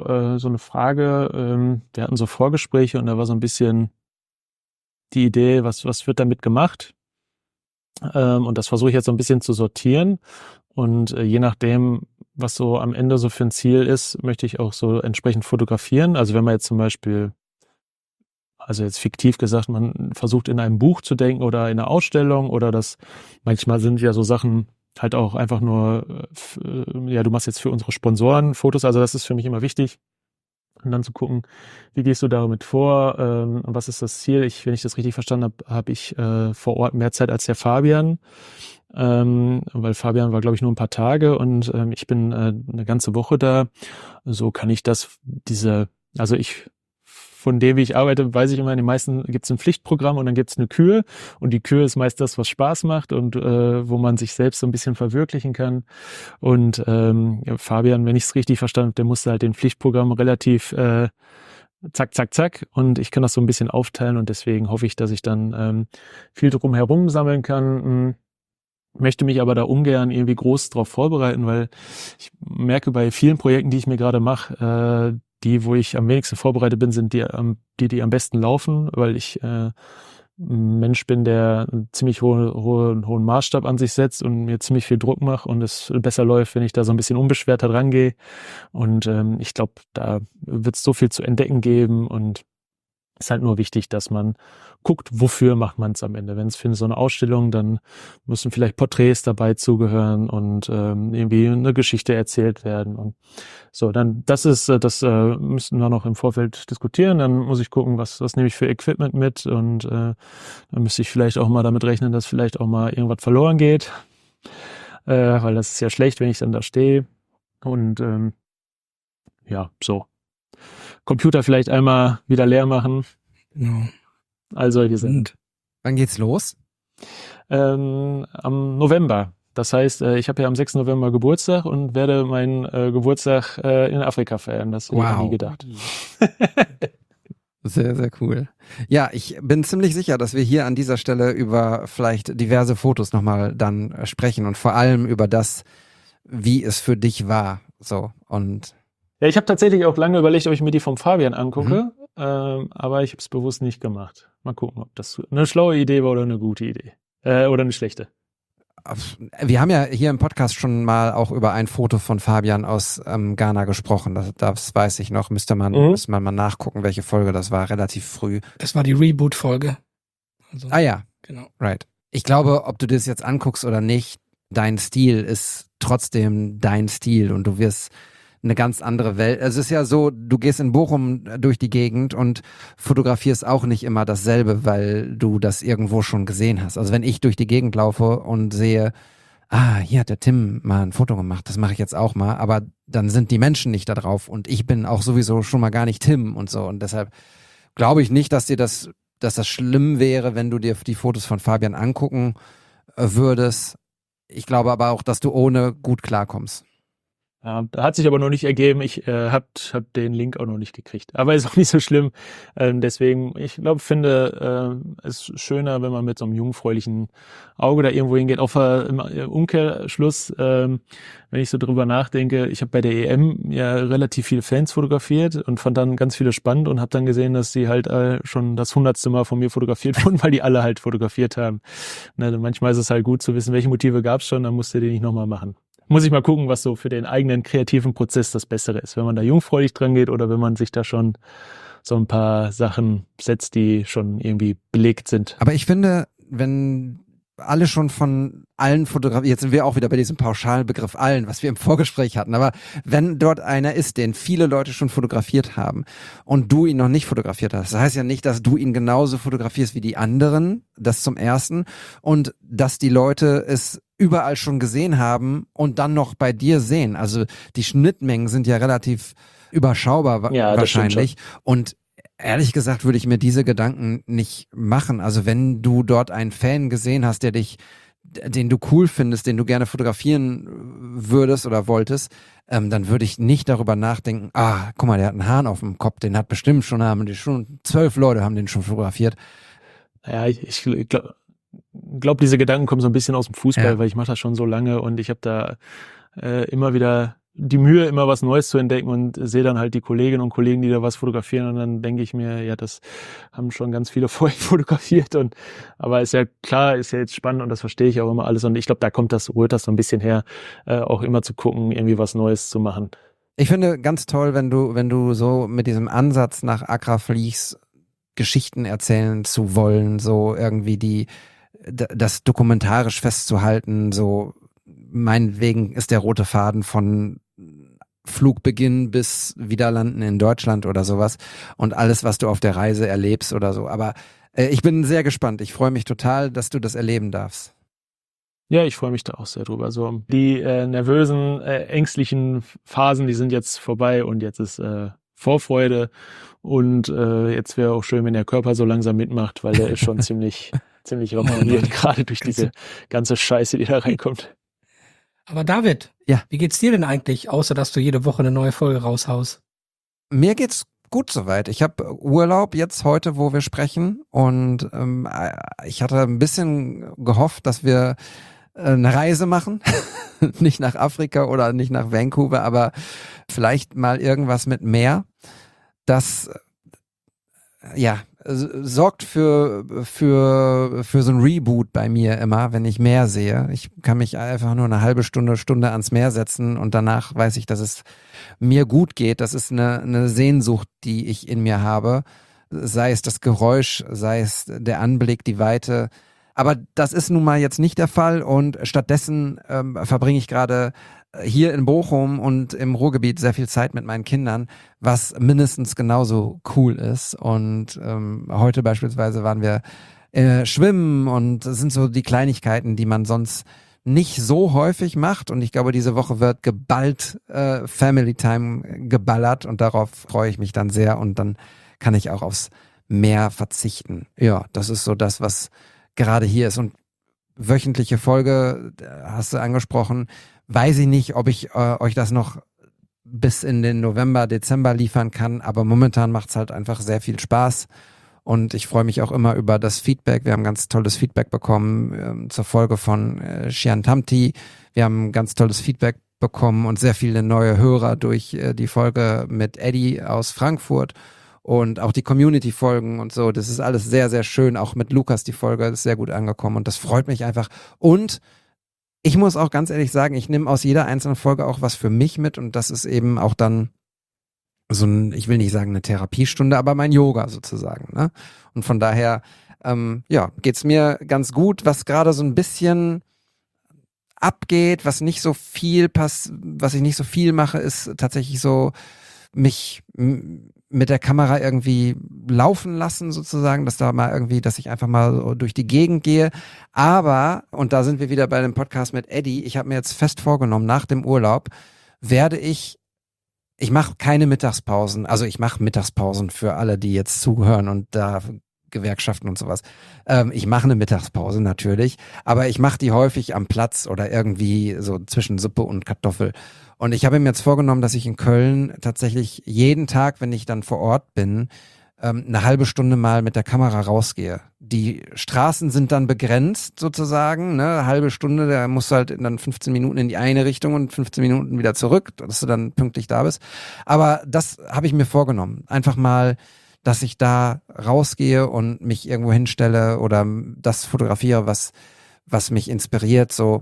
Frage. Wir hatten so Vorgespräche und da war so ein bisschen die Idee, was wird damit gemacht? Und das versuche ich jetzt so ein bisschen zu sortieren. Und je nachdem, was so am Ende so für ein Ziel ist, möchte ich auch so entsprechend fotografieren. Also wenn man jetzt zum Beispiel, also jetzt fiktiv gesagt, man versucht in einem Buch zu denken oder in einer Ausstellung oder das, manchmal sind ja so Sachen halt auch einfach nur, du machst jetzt für unsere Sponsoren Fotos, also das ist für mich immer wichtig. Und dann zu gucken, wie gehst du damit vor, was ist das Ziel? Wenn ich das richtig verstanden habe, habe ich vor Ort mehr Zeit als der Fabian, weil Fabian war, glaube ich, nur ein paar Tage und ich bin eine ganze Woche da. So kann ich von dem, wie ich arbeite, weiß ich immer, in den meisten gibt es ein Pflichtprogramm und dann gibt es eine Kür und die Kür ist meist das, was Spaß macht und wo man sich selbst so ein bisschen verwirklichen kann. Und Fabian, wenn ich es richtig verstanden habe, der musste halt den Pflichtprogramm relativ zack, zack, zack und ich kann das so ein bisschen aufteilen und deswegen hoffe ich, dass ich dann viel drumherum sammeln kann. Möchte mich aber da ungern irgendwie groß drauf vorbereiten, weil ich merke bei vielen Projekten, die ich mir gerade mache, die, wo ich am wenigsten vorbereitet bin, sind die am besten laufen, weil ich ein Mensch bin, der einen ziemlich hohen Maßstab an sich setzt und mir ziemlich viel Druck macht und es besser läuft, wenn ich da so ein bisschen unbeschwerter rangehe. Und ich glaube, da wird es so viel zu entdecken geben und es ist halt nur wichtig, dass man guckt, wofür macht man es am Ende. Wenn es für so eine Ausstellung, dann müssen vielleicht Porträts dabei zugehören und irgendwie eine Geschichte erzählt werden. Und so, dann das müssten wir noch im Vorfeld diskutieren. Dann muss ich gucken, was nehme ich für Equipment mit und dann müsste ich vielleicht auch mal damit rechnen, dass vielleicht auch mal irgendwas verloren geht, weil das ist ja schlecht, wenn ich dann da stehe. Und so. Computer vielleicht einmal wieder leer machen. Genau. All solche Sachen. Wann geht's los? Am November. Das heißt, ich habe ja am 6. November Geburtstag und werde meinen Geburtstag in Afrika feiern. Das hätte ich nie gedacht. Sehr, sehr cool. Ja, ich bin ziemlich sicher, dass wir hier an dieser Stelle über vielleicht diverse Fotos nochmal dann sprechen und vor allem über das, wie es für dich war. So und ja, ich habe tatsächlich auch lange überlegt, ob ich mir die vom Fabian angucke, aber ich habe es bewusst nicht gemacht. Mal gucken, ob das eine schlaue Idee war oder eine gute Idee. Oder eine schlechte. Wir haben ja hier im Podcast schon mal auch über ein Foto von Fabian aus Ghana gesprochen. Das weiß ich noch. Müsste man mal nachgucken, welche Folge das war. Relativ früh. Das war die Reboot-Folge. Also, ja. Genau. Right. Ich glaube, ob du das jetzt anguckst oder nicht, dein Stil ist trotzdem dein Stil und du wirst eine ganz andere Welt. Also es ist ja so, du gehst in Bochum durch die Gegend und fotografierst auch nicht immer dasselbe, weil du das irgendwo schon gesehen hast. Also wenn ich durch die Gegend laufe und sehe, hier hat der Tim mal ein Foto gemacht, das mache ich jetzt auch mal, aber dann sind die Menschen nicht da drauf und ich bin auch sowieso schon mal gar nicht Tim und so und deshalb glaube ich nicht, dass das schlimm wäre, wenn du dir die Fotos von Fabian angucken würdest. Ich glaube aber auch, dass du ohne gut klarkommst. Ja, da hat sich aber noch nicht ergeben. Ich hab den Link auch noch nicht gekriegt. Aber ist auch nicht so schlimm. Deswegen, ich finde es schöner, wenn man mit so einem jungfräulichen Auge da irgendwo hingeht. Auch im Umkehrschluss, wenn ich so drüber nachdenke, ich habe bei der EM ja relativ viele Fans fotografiert und fand dann ganz viele spannend und habe dann gesehen, dass die halt schon das 100. Mal von mir fotografiert wurden, weil die alle halt fotografiert haben. Manchmal ist es halt gut zu wissen, welche Motive gab's schon, dann musst du die nicht nochmal machen. Muss ich mal gucken, was so für den eigenen kreativen Prozess das Bessere ist. Wenn man da jungfräulich dran geht oder wenn man sich da schon so ein paar Sachen setzt, die schon irgendwie belegt sind. Aber ich finde, wenn alle schon von allen fotografiert, jetzt sind wir auch wieder bei diesem Pauschalbegriff allen, was wir im Vorgespräch hatten, aber wenn dort einer ist, den viele Leute schon fotografiert haben und du ihn noch nicht fotografiert hast, das heißt ja nicht, dass du ihn genauso fotografierst wie die anderen, das zum Ersten, und dass die Leute es überall schon gesehen haben und dann noch bei dir sehen. Also die Schnittmengen sind ja relativ überschaubar Ja, das stimmt wahrscheinlich und ehrlich gesagt würde ich mir diese Gedanken nicht machen. Also wenn du dort einen Fan gesehen hast, den du cool findest, den du gerne fotografieren würdest oder wolltest, dann würde ich nicht darüber nachdenken, guck mal, der hat einen Hahn auf dem Kopf, den hat bestimmt schon 12 Leute haben den schon fotografiert. Ja, ich glaube, diese Gedanken kommen so ein bisschen aus dem Fußball, Ja. weil ich mache das schon so lange und ich habe da immer wieder die Mühe, immer was Neues zu entdecken und sehe dann halt die Kolleginnen und Kollegen, die da was fotografieren und dann denke ich mir, ja, das haben schon ganz viele vorher fotografiert aber ist ja klar, ist ja jetzt spannend und das verstehe ich auch immer alles und ich glaube, da rührt das so ein bisschen her, auch immer zu gucken, irgendwie was Neues zu machen. Ich finde ganz toll, wenn du so mit diesem Ansatz nach Accra fliegst, Geschichten erzählen zu wollen, so irgendwie das dokumentarisch festzuhalten, so meinetwegen ist der rote Faden von Flugbeginn bis Wiederlanden in Deutschland oder sowas und alles, was du auf der Reise erlebst oder so. Aber ich bin sehr gespannt. Ich freue mich total, dass du das erleben darfst. Ja, ich freue mich da auch sehr drüber. So die nervösen, ängstlichen Phasen, die sind jetzt vorbei und jetzt ist Vorfreude und jetzt wäre auch schön, wenn der Körper so langsam mitmacht, weil der ist schon ziemlich ramponiert, gerade durch diese ganze Scheiße, die da reinkommt. Aber David, Ja. wie geht's dir denn eigentlich, außer dass du jede Woche eine neue Folge raushaust? Mir geht's gut soweit. Ich habe Urlaub jetzt heute, wo wir sprechen und ich hatte ein bisschen gehofft, dass wir eine Reise machen, nicht nach Afrika oder nicht nach Vancouver, aber vielleicht mal irgendwas mit Meer. Das sorgt für so ein Reboot bei mir immer, wenn ich Meer sehe. Ich kann mich einfach nur eine halbe Stunde ans Meer setzen und danach weiß ich, dass es mir gut geht. Das ist eine Sehnsucht, die ich in mir habe. Sei es das Geräusch, sei es der Anblick, die Weite. Aber das ist nun mal jetzt nicht der Fall und stattdessen verbringe ich gerade hier in Bochum und im Ruhrgebiet sehr viel Zeit mit meinen Kindern, was mindestens genauso cool ist. Und heute beispielsweise waren wir schwimmen und das sind so die Kleinigkeiten, die man sonst nicht so häufig macht. Und ich glaube, diese Woche wird geballt Family Time geballert und darauf freue ich mich dann sehr und dann kann ich auch aufs Meer verzichten. Ja, das ist so das, was gerade hier ist. Und wöchentliche Folge, hast du angesprochen, weiß ich nicht, ob ich euch das noch bis in den November, Dezember liefern kann, aber momentan macht es halt einfach sehr viel Spaß und ich freue mich auch immer über das Feedback. Wir haben ganz tolles Feedback bekommen zur Folge von Shian Tamti. Wir haben ganz tolles Feedback bekommen und sehr viele neue Hörer durch die Folge mit Eddie aus Frankfurt und auch die Community-Folgen und so. Das ist alles sehr, sehr schön. Auch mit Lukas die Folge ist sehr gut angekommen und das freut mich einfach. Und ich muss auch ganz ehrlich sagen, ich nehme aus jeder einzelnen Folge auch was für mich mit und das ist eben auch dann so ich will nicht sagen eine Therapiestunde, aber mein Yoga sozusagen, ne? Und von daher, geht's mir ganz gut, was gerade so ein bisschen abgeht, was ich nicht so viel mache, ist tatsächlich so mich mit der Kamera irgendwie laufen lassen sozusagen, dass ich einfach mal so durch die Gegend gehe. Aber, und da sind wir wieder bei dem Podcast mit Eddie, ich habe mir jetzt fest vorgenommen, nach dem Urlaub ich mache keine Mittagspausen, also ich mache Mittagspausen für alle, die jetzt zuhören und da Gewerkschaften und sowas. Ich mache eine Mittagspause natürlich, aber ich mache die häufig am Platz oder irgendwie so zwischen Suppe und Kartoffel. Und ich habe mir jetzt vorgenommen, dass ich in Köln tatsächlich jeden Tag, wenn ich dann vor Ort bin, eine halbe Stunde mal mit der Kamera rausgehe. Die Straßen sind dann begrenzt sozusagen, ne? Eine halbe Stunde, da musst du halt dann 15 Minuten in die eine Richtung und 15 Minuten wieder zurück, dass du dann pünktlich da bist. Aber das habe ich mir vorgenommen. Einfach mal, dass ich da rausgehe und mich irgendwo hinstelle oder das fotografiere, was mich inspiriert, so.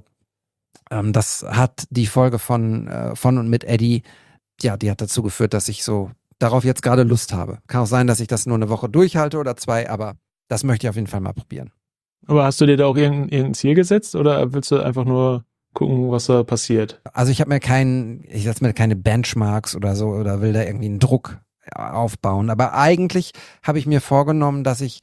Das hat die Folge von und mit Eddie, ja, die hat dazu geführt, dass ich so darauf jetzt gerade Lust habe. Kann auch sein, dass ich das nur eine Woche durchhalte oder 2, aber das möchte ich auf jeden Fall mal probieren. Aber hast du dir da auch irgendein Ziel gesetzt oder willst du einfach nur gucken, was da passiert? Also ich setze mir keine Benchmarks oder so oder will da irgendwie einen Druck aufbauen. Aber eigentlich habe ich mir vorgenommen, dass ich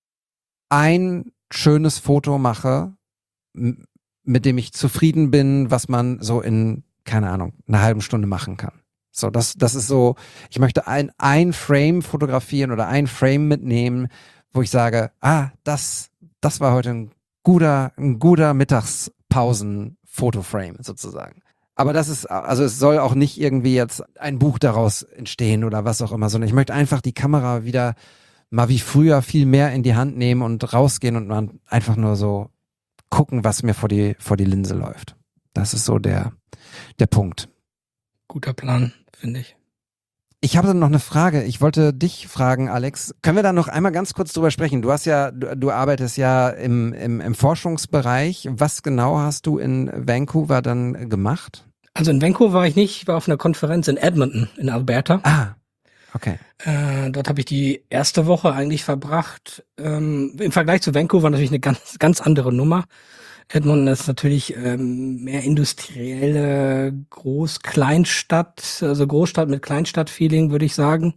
ein schönes Foto mache, mit dem ich zufrieden bin, was man so in, keine Ahnung, einer halben Stunde machen kann. So, das ist so, ich möchte ein Frame fotografieren oder ein Frame mitnehmen, wo ich sage, das war heute ein guter Mittagspausen-Fotoframe sozusagen. Aber das ist, also es soll auch nicht irgendwie jetzt ein Buch daraus entstehen oder was auch immer, sondern ich möchte einfach die Kamera wieder mal wie früher viel mehr in die Hand nehmen und rausgehen und man einfach nur so gucken, was mir vor die Linse läuft. Das ist so der Punkt. Guter Plan, finde ich. Ich habe noch eine Frage. Ich wollte dich fragen, Alex. Können wir da noch einmal ganz kurz drüber sprechen? Du arbeitest ja im Forschungsbereich. Was genau hast du in Vancouver dann gemacht? Also in Vancouver war ich nicht, ich war auf einer Konferenz in Edmonton in Alberta. Okay. Dort habe ich die erste Woche eigentlich verbracht. Im Vergleich zu Vancouver natürlich eine ganz, ganz andere Nummer. Edmonton ist natürlich mehr industrielle Großstadt mit Kleinstadt-Feeling, würde ich sagen.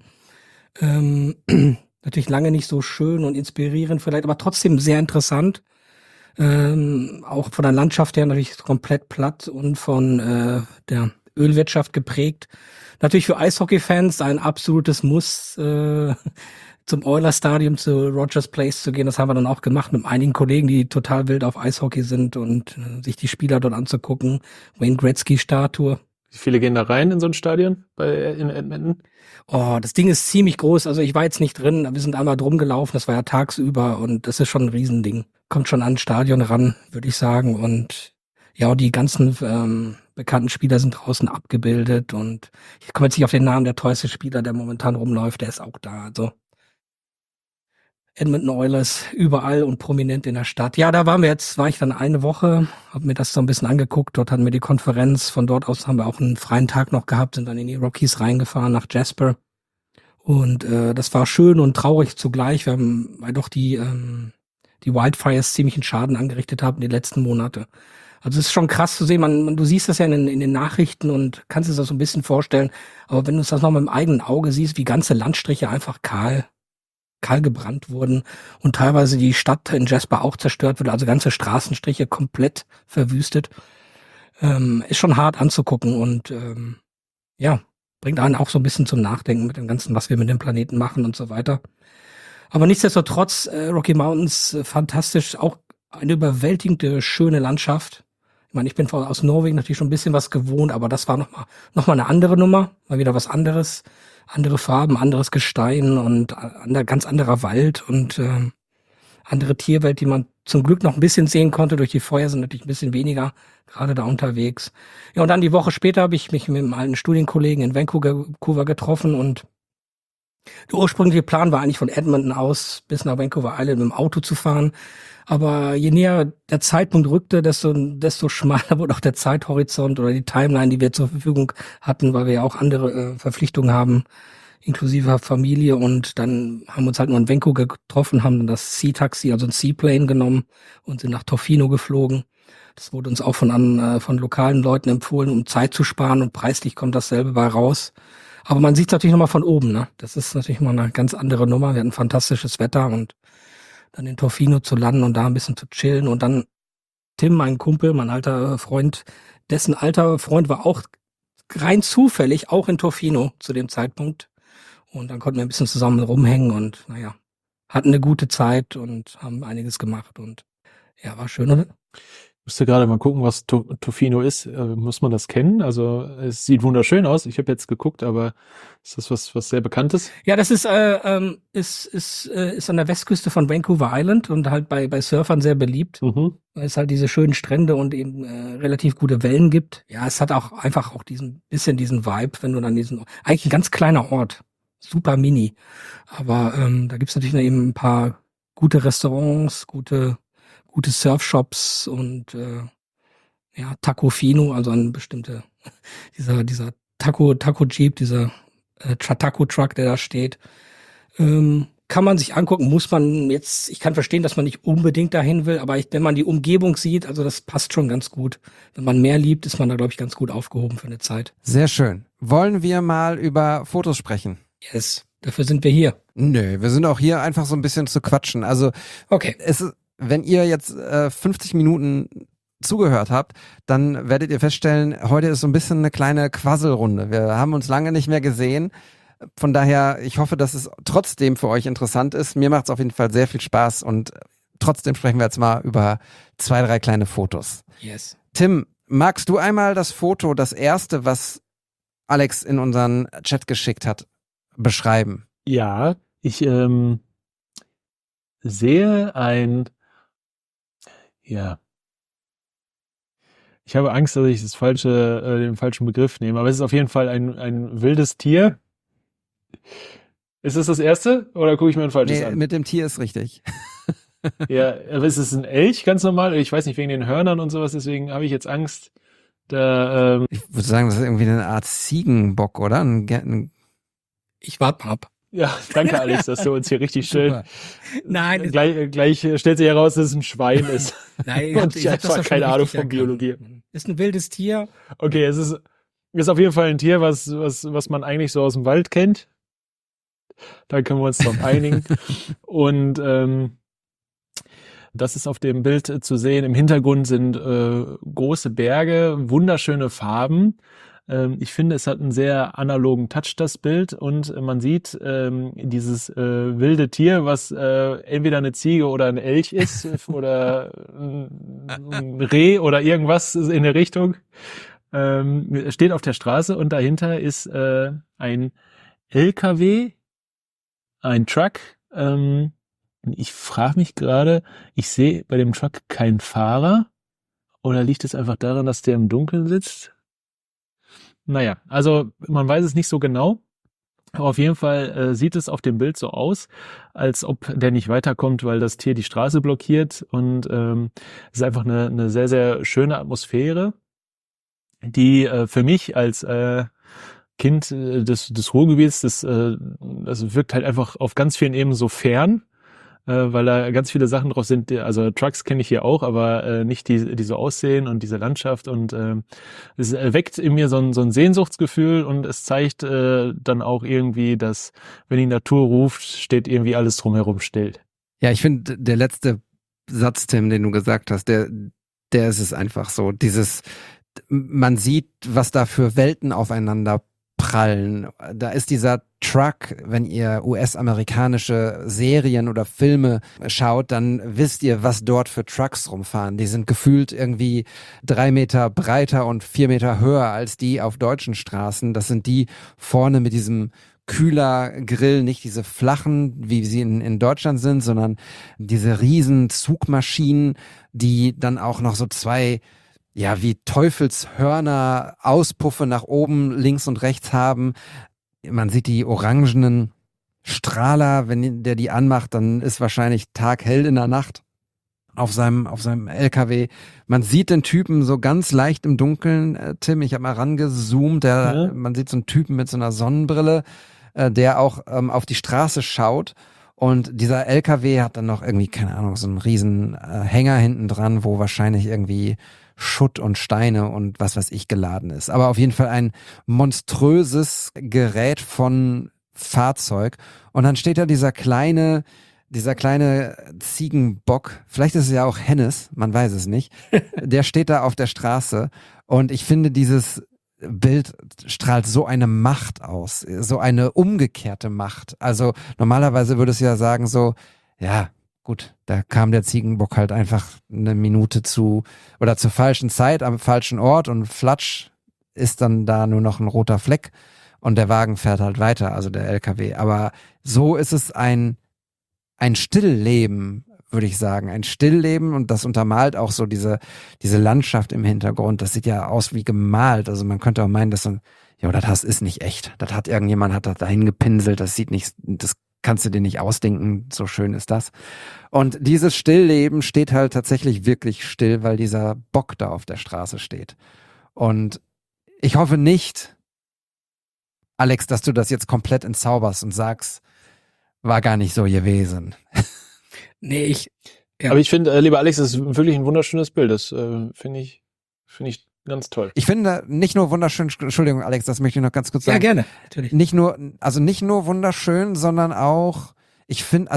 Natürlich lange nicht so schön und inspirierend vielleicht, aber trotzdem sehr interessant. Auch von der Landschaft her natürlich komplett platt und von der Ölwirtschaft geprägt. Natürlich für Eishockey-Fans ein absolutes Muss, zum Oilers Stadium, zu Rogers Place zu gehen. Das haben wir dann auch gemacht mit einigen Kollegen, die total wild auf Eishockey sind und sich die Spieler dort anzugucken. Wayne Gretzky-Statue. Wie viele gehen da rein in so ein Stadion in Edmonton? Oh, das Ding ist ziemlich groß. Also ich war jetzt nicht drin, wir sind einmal drum gelaufen, das war ja tagsüber und das ist schon ein Riesending. Kommt schon an ein Stadion ran, würde ich sagen. Und ja, die ganzen bekannten Spieler sind draußen abgebildet und ich komme jetzt nicht auf den Namen, der teuerste Spieler, der momentan rumläuft, der ist auch da. Also Edmonton Oilers überall und prominent in der Stadt. Ja, da war ich dann eine Woche, habe mir das so ein bisschen angeguckt. Dort hatten wir die Konferenz. Von dort aus haben wir auch einen freien Tag noch gehabt, sind dann in die Rockies reingefahren nach Jasper. Und das war schön und traurig zugleich, weil doch die Wildfires ziemlichen Schaden angerichtet haben die letzten Monate. Also es ist schon krass zu sehen, du siehst das ja in den Nachrichten und kannst es das so ein bisschen vorstellen. Aber wenn du das noch mit dem eigenen Auge siehst, wie ganze Landstriche einfach kahl gebrannt wurden und teilweise die Stadt in Jasper auch zerstört wurde, also ganze Straßenstriche komplett verwüstet, ist schon hart anzugucken und bringt einen auch so ein bisschen zum Nachdenken mit dem Ganzen, was wir mit dem Planeten machen und so weiter. Aber nichtsdestotrotz, Rocky Mountains, fantastisch, auch eine überwältigende, schöne Landschaft. Ich meine, ich bin aus Norwegen natürlich schon ein bisschen was gewohnt, aber das war noch mal eine andere Nummer, mal wieder was anderes. Andere Farben, anderes Gestein und ganz anderer Wald und andere Tierwelt, die man zum Glück noch ein bisschen sehen konnte. Durch die Feuer sind natürlich ein bisschen weniger gerade da unterwegs. Ja, und dann die Woche später habe ich mich mit einem alten Studienkollegen in Vancouver getroffen und der ursprüngliche Plan war eigentlich von Edmonton aus bis nach Vancouver Island mit dem Auto zu fahren. Aber je näher der Zeitpunkt rückte, desto schmaler wurde auch der Zeithorizont oder die Timeline, die wir zur Verfügung hatten, weil wir ja auch andere Verpflichtungen haben, inklusive Familie. Und dann haben wir uns halt nur in Vancouver getroffen, haben dann das Sea-Taxi, also ein Seaplane genommen und sind nach Tofino geflogen. Das wurde uns auch von lokalen Leuten empfohlen, um Zeit zu sparen und preislich kommt dasselbe bei raus. Aber man sieht es natürlich nochmal von oben, ne? Das ist natürlich mal eine ganz andere Nummer. Wir hatten fantastisches Wetter und dann in Tofino zu landen und da ein bisschen zu chillen. Und dann Tim, mein Kumpel, mein alter Freund, dessen alter Freund war auch rein zufällig auch in Tofino zu dem Zeitpunkt. Und dann konnten wir ein bisschen zusammen rumhängen und hatten eine gute Zeit und haben einiges gemacht. Und ja, war schön, oder? Ich musste gerade mal gucken, was Tofino ist. Muss man das kennen? Also es sieht wunderschön aus. Ich habe jetzt geguckt, aber ist das was sehr Bekanntes? Ja, das ist an der Westküste von Vancouver Island und halt bei Surfern sehr beliebt, weil es halt diese schönen Strände und eben relativ gute Wellen gibt. Ja, es hat auch einfach auch diesen Vibe, wenn du dann eigentlich ein ganz kleiner Ort, super mini, aber da gibt's natürlich eben ein paar gute Restaurants, gute Surfshops und Tacofino, also ein bestimmter dieser Taco Jeep, dieser Taco Truck, der da steht. kann man sich angucken, muss man jetzt, ich kann verstehen, dass man nicht unbedingt dahin will, aber wenn man die Umgebung sieht, also das passt schon ganz gut. Wenn man mehr liebt, ist man da, glaube ich, ganz gut aufgehoben für eine Zeit. Sehr schön. Wollen wir mal über Fotos sprechen? Yes, dafür sind wir hier. Nö, wir sind auch hier einfach so ein bisschen zu quatschen. Also, Okay. wenn ihr jetzt 50 Minuten zugehört habt, dann werdet ihr feststellen, heute ist so ein bisschen eine kleine Quasselrunde. Wir haben uns lange nicht mehr gesehen. Von daher, ich hoffe, dass es trotzdem für euch interessant ist. Mir macht es auf jeden Fall sehr viel Spaß und trotzdem sprechen wir jetzt mal über 2, 3 kleine Fotos. Yes. Tim, magst du einmal das Foto, das erste, was Alex in unseren Chat geschickt hat, beschreiben? Ja, ich sehe ich habe Angst, dass ich den falschen Begriff nehme, aber es ist auf jeden Fall ein wildes Tier. Ist es das erste oder gucke ich mir ein falsches an? Mit dem Tier ist richtig. Ja, aber ist es ein Elch, ganz normal? Ich weiß nicht, wegen den Hörnern und sowas, deswegen habe ich jetzt Angst. Ich würde sagen, das ist irgendwie eine Art Ziegenbock, oder? Ich warte mal ab. Ja, danke Alex, dass du uns hier richtig schön. Nein, Gleich stellt sich heraus, dass es ein Schwein ist. nein, Und ich hab das einfach doch schon keine Ahnung richtig von erkannt. Biologie. Ist ein wildes Tier. Okay, es ist auf jeden Fall ein Tier, was man eigentlich so aus dem Wald kennt. Da können wir uns drauf einigen. Und das ist auf dem Bild zu sehen. Im Hintergrund sind große Berge, wunderschöne Farben. Ich finde, es hat einen sehr analogen Touch, das Bild. Und man sieht dieses wilde Tier, was entweder eine Ziege oder ein Elch ist oder ein Reh oder irgendwas in der Richtung. Steht auf der Straße und dahinter ist ein LKW, ein Truck. Ich frage mich gerade, ich sehe bei dem Truck keinen Fahrer. Oder liegt es einfach daran, dass der im Dunkeln sitzt? Naja, also man weiß es nicht so genau. Aber auf jeden Fall sieht es auf dem Bild so aus, als ob der nicht weiterkommt, weil das Tier die Straße blockiert. Und es ist einfach eine sehr, sehr schöne Atmosphäre, die für mich als Kind des Ruhrgebiets, das wirkt halt einfach auf ganz vielen Ebenen so fern, weil da ganz viele Sachen drauf sind. Also Trucks kenne ich hier auch, aber nicht die so aussehen und diese Landschaft. Und es weckt in mir so ein Sehnsuchtsgefühl und es zeigt dann auch irgendwie, dass wenn die Natur ruft, steht irgendwie alles drumherum still. Ja, ich finde, der letzte Satz, Tim, den du gesagt hast, der ist es einfach so. Man sieht, was da für Welten aufeinander prallen. Da ist dieser Truck, wenn ihr US-amerikanische Serien oder Filme schaut, dann wisst ihr, was dort für Trucks rumfahren. Die sind gefühlt irgendwie 3 Meter breiter und 4 Meter höher als die auf deutschen Straßen. Das sind die vorne mit diesem Kühlergrill, nicht diese flachen, wie sie in Deutschland sind, sondern diese riesen Zugmaschinen, die dann auch noch so 2 wie Teufelshörner, Auspuffe nach oben, links und rechts haben. Man sieht die orangenen Strahler, wenn der die anmacht, dann ist wahrscheinlich taghell in der Nacht auf seinem LKW. Man sieht den Typen so ganz leicht im Dunkeln. Tim, ich habe mal rangezoomt. Man sieht so einen Typen mit so einer Sonnenbrille, der auch auf die Straße schaut. Und dieser LKW hat dann noch irgendwie, keine Ahnung, so einen riesen Hänger hinten dran, wo wahrscheinlich irgendwie Schutt und Steine und was weiß ich geladen ist. Aber auf jeden Fall ein monströses Gerät von Fahrzeug. Und dann steht da dieser kleine Ziegenbock, vielleicht ist es ja auch Hennes, man weiß es nicht, der steht da auf der Straße. Und ich finde, dieses Bild strahlt so eine Macht aus, so eine umgekehrte Macht. Also normalerweise würde es ja sagen so, ja, gut, da kam der Ziegenbock halt einfach eine Minute zur falschen Zeit am falschen Ort und flatsch ist dann da nur noch ein roter Fleck und der Wagen fährt halt weiter, also der LKW. Aber so ist es ein Stillleben, würde ich sagen. Ein Stillleben und das untermalt auch so diese Landschaft im Hintergrund. Das sieht ja aus wie gemalt. Also man könnte auch meinen, das ist nicht echt. Das hat irgendjemand das dahin gepinselt. Das kannst du dir nicht ausdenken, so schön ist das. Und dieses Stillleben steht halt tatsächlich wirklich still, weil dieser Bock da auf der Straße steht. Und ich hoffe nicht, Alex, dass du das jetzt komplett entzauberst und sagst, war gar nicht so gewesen. Nee, Ja. Aber ich finde, lieber Alex, das ist wirklich ein wunderschönes Bild. Das finde ich ganz toll. Ich finde nicht nur wunderschön, Entschuldigung, Alex, das möchte ich noch ganz kurz Ja, sagen. gerne, natürlich. Nicht nur wunderschön, sondern auch, ich finde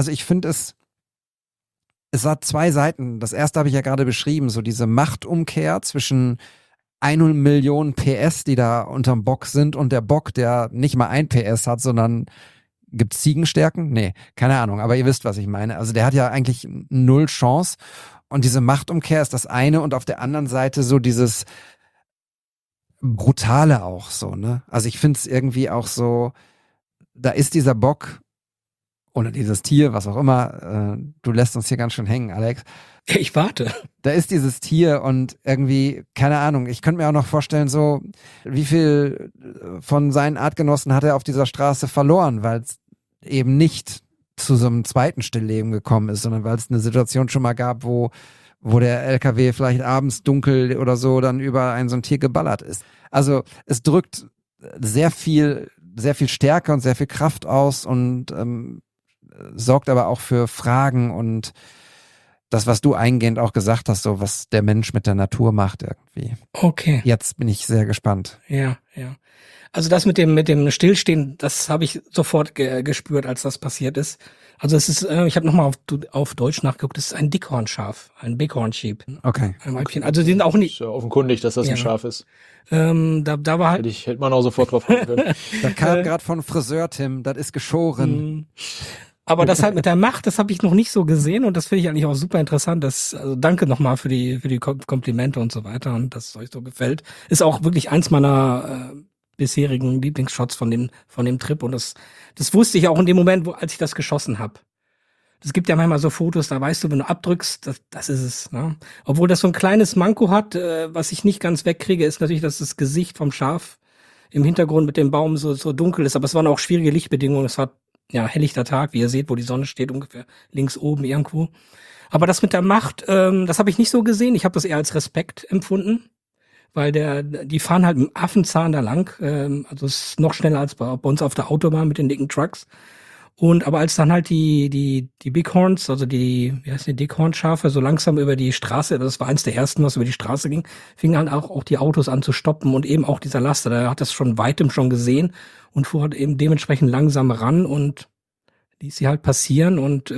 es hat zwei Seiten. Das erste habe ich ja gerade beschrieben, so diese Machtumkehr zwischen 1 Million PS, die da unterm Bock sind, und der Bock, der nicht mal 1 PS hat, sondern gibt's Ziegenstärken? Nee, keine Ahnung, aber ihr wisst, was ich meine. Also der hat ja eigentlich 0 Chance, und diese Machtumkehr ist das eine, und auf der anderen Seite so dieses Brutale auch so, ne? Also ich finde es irgendwie auch so, da ist dieser Bock oder dieses Tier, was auch immer, du lässt uns hier ganz schön hängen, Alex. Ich warte. Da ist dieses Tier, und irgendwie, keine Ahnung, ich könnte mir auch noch vorstellen, so, wie viel von seinen Artgenossen hat er auf dieser Straße verloren, weil es eben nicht zu so einem zweiten Stillleben gekommen ist, sondern weil es eine Situation schon mal gab, wo der LKW vielleicht abends dunkel oder so dann über so ein Tier geballert ist. Also es drückt sehr viel Stärke und sehr viel Kraft aus, und sorgt aber auch für Fragen und das, was du eingehend auch gesagt hast, so was der Mensch mit der Natur macht irgendwie. Okay. Jetzt bin ich sehr gespannt. Ja. Also das mit dem Stillstehen, das habe ich sofort gespürt, als das passiert ist. Also es ist, ich habe nochmal auf Deutsch nachgeguckt, es ist ein Dickhornschaf, ein Bighorn Sheep. Okay. Ein Weibchen. Also die sind auch nicht. Ist ja offenkundig, dass das Ja. ein Schaf ist. Da war halt. Hätte man auch sofort drauf kommen können. Das kam gerade von Friseur, Tim, das ist geschoren. Aber das halt mit der Macht, das habe ich noch nicht so gesehen, und das finde ich eigentlich auch super interessant. Also danke nochmal für die Komplimente und so weiter, und dass es euch so gefällt. Ist auch wirklich eins meiner bisherigen Lieblingsshots von dem Trip, und das wusste ich auch in dem Moment, als ich das geschossen habe. Es gibt ja manchmal so Fotos, da weißt du, wenn du abdrückst, das ist es. Ne? Obwohl das so ein kleines Manko hat, was ich nicht ganz wegkriege, ist natürlich, dass das Gesicht vom Schaf im Hintergrund mit dem Baum so dunkel ist. Aber es waren auch schwierige Lichtbedingungen. Es war ja helllichter Tag, wie ihr seht, wo die Sonne steht, ungefähr links oben irgendwo. Aber das mit der Macht, das habe ich nicht so gesehen. Ich habe das eher als Respekt empfunden, weil die fahren halt mit dem Affenzahn da lang. Also es ist noch schneller als bei uns auf der Autobahn mit den dicken Trucks. Aber als dann halt die Bighorns, also wie heißt die Dickhornschafe, so langsam über die Straße, das war eins der ersten, was über die Straße ging, fingen halt auch die Autos an zu stoppen, und eben auch dieser Laster, der hat das schon weitem schon gesehen und fuhr halt eben dementsprechend langsam ran und ließ sie halt passieren, und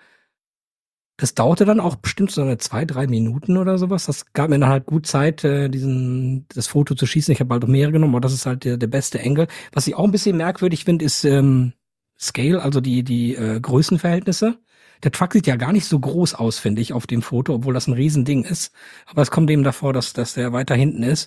das dauerte dann auch bestimmt so 2-3 Minuten oder sowas. Das gab mir dann halt gut Zeit, das Foto zu schießen. Ich habe halt auch mehrere genommen, aber das ist halt der beste Engel. Was ich auch ein bisschen merkwürdig finde, ist Scale, also die Größenverhältnisse. Der Truck sieht ja gar nicht so groß aus, finde ich, auf dem Foto, obwohl das ein Riesending ist. Aber es kommt eben davor, dass der weiter hinten ist.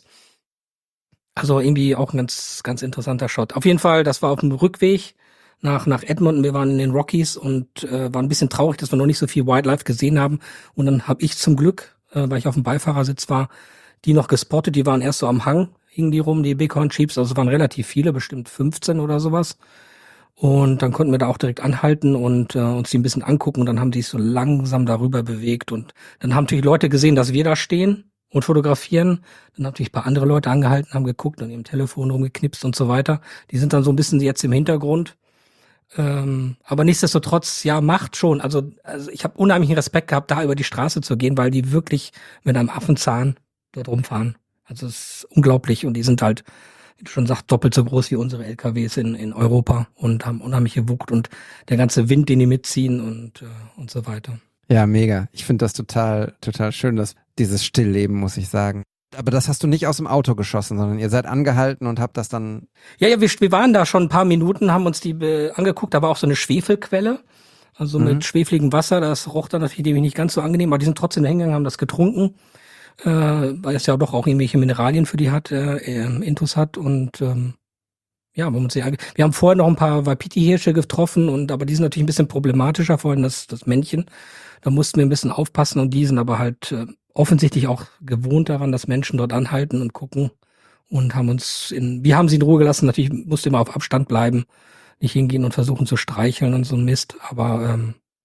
Also irgendwie auch ein ganz, ganz interessanter Shot. Auf jeden Fall, das war auf dem Rückweg nach Edmonton. Wir waren in den Rockies und waren ein bisschen traurig, dass wir noch nicht so viel Wildlife gesehen haben. Und dann habe ich zum Glück, weil ich auf dem Beifahrersitz war, die noch gespottet. Die waren erst so am Hang, hingen die rum, die Bighorn Sheeps. Also es waren relativ viele, bestimmt 15 oder sowas. Und dann konnten wir da auch direkt anhalten und uns die ein bisschen angucken. Und dann haben die sich so langsam darüber bewegt. Und dann haben natürlich Leute gesehen, dass wir da stehen und fotografieren. Dann haben natürlich ein paar andere Leute angehalten, haben geguckt und im Telefon rumgeknipst und so weiter. Die sind dann so ein bisschen jetzt im Hintergrund. Aber nichtsdestotrotz, ja, macht schon. Also ich habe unheimlichen Respekt gehabt, da über die Straße zu gehen, weil die wirklich mit einem Affenzahn dort rumfahren. Also es ist unglaublich. Und die sind halt, wie du schon sagst, doppelt so groß wie unsere LKWs in Europa und haben unheimliche Wucht und der ganze Wind, den die mitziehen und so weiter. Ja, mega. Ich finde das total, total schön, dieses Stillleben, muss ich sagen. Aber das hast du nicht aus dem Auto geschossen, sondern ihr seid angehalten und habt das dann... Ja, wir waren da schon ein paar Minuten, haben uns die angeguckt. Da war auch so eine Schwefelquelle, also mit schwefligem Wasser. Das roch dann natürlich nicht ganz so angenehm, aber die sind trotzdem hingegangen, haben das getrunken, weil es ja doch auch irgendwelche Mineralien für die hat, Intus hat. Und ja, wir haben vorher noch ein paar Wapiti-Hirsche getroffen, aber die sind natürlich ein bisschen problematischer, vor allem das Männchen. Da mussten wir ein bisschen aufpassen, und die sind aber halt offensichtlich auch gewohnt daran, dass Menschen dort anhalten und gucken, und wir haben sie in Ruhe gelassen. Natürlich musste immer auf Abstand bleiben, nicht hingehen und versuchen zu streicheln und so ein Mist, aber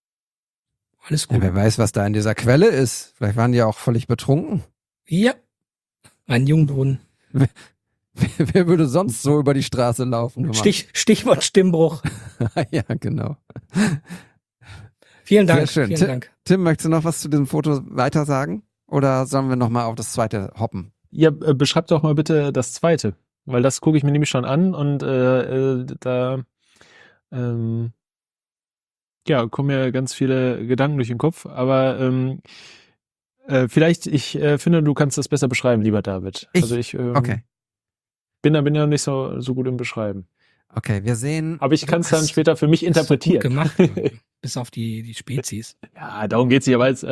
alles gut. Ja, wer weiß, was da in dieser Quelle ist. Vielleicht waren die ja auch völlig betrunken. Ja, ein Jungbrunnen. Wer würde sonst so über die Straße laufen? Hör mal. Stichwort Stimmbruch. Ja, genau. Vielen Dank. Sehr schön. Vielen Dank. Tim, möchtest du noch was zu diesem Foto weiter sagen? Oder sollen wir nochmal auf das zweite hoppen? Ja, beschreib doch mal bitte das zweite, weil das gucke ich mir nämlich schon an und da ja, kommen mir ganz viele Gedanken durch den Kopf, aber vielleicht, ich finde, du kannst das besser beschreiben, lieber David. Also ich Okay. bin ja noch nicht so gut im Beschreiben. Okay, wir sehen. Aber ich kann es dann später für mich interpretieren. Gut gemacht. Bis auf die Spezies. Ja, darum geht's nicht, aber jetzt,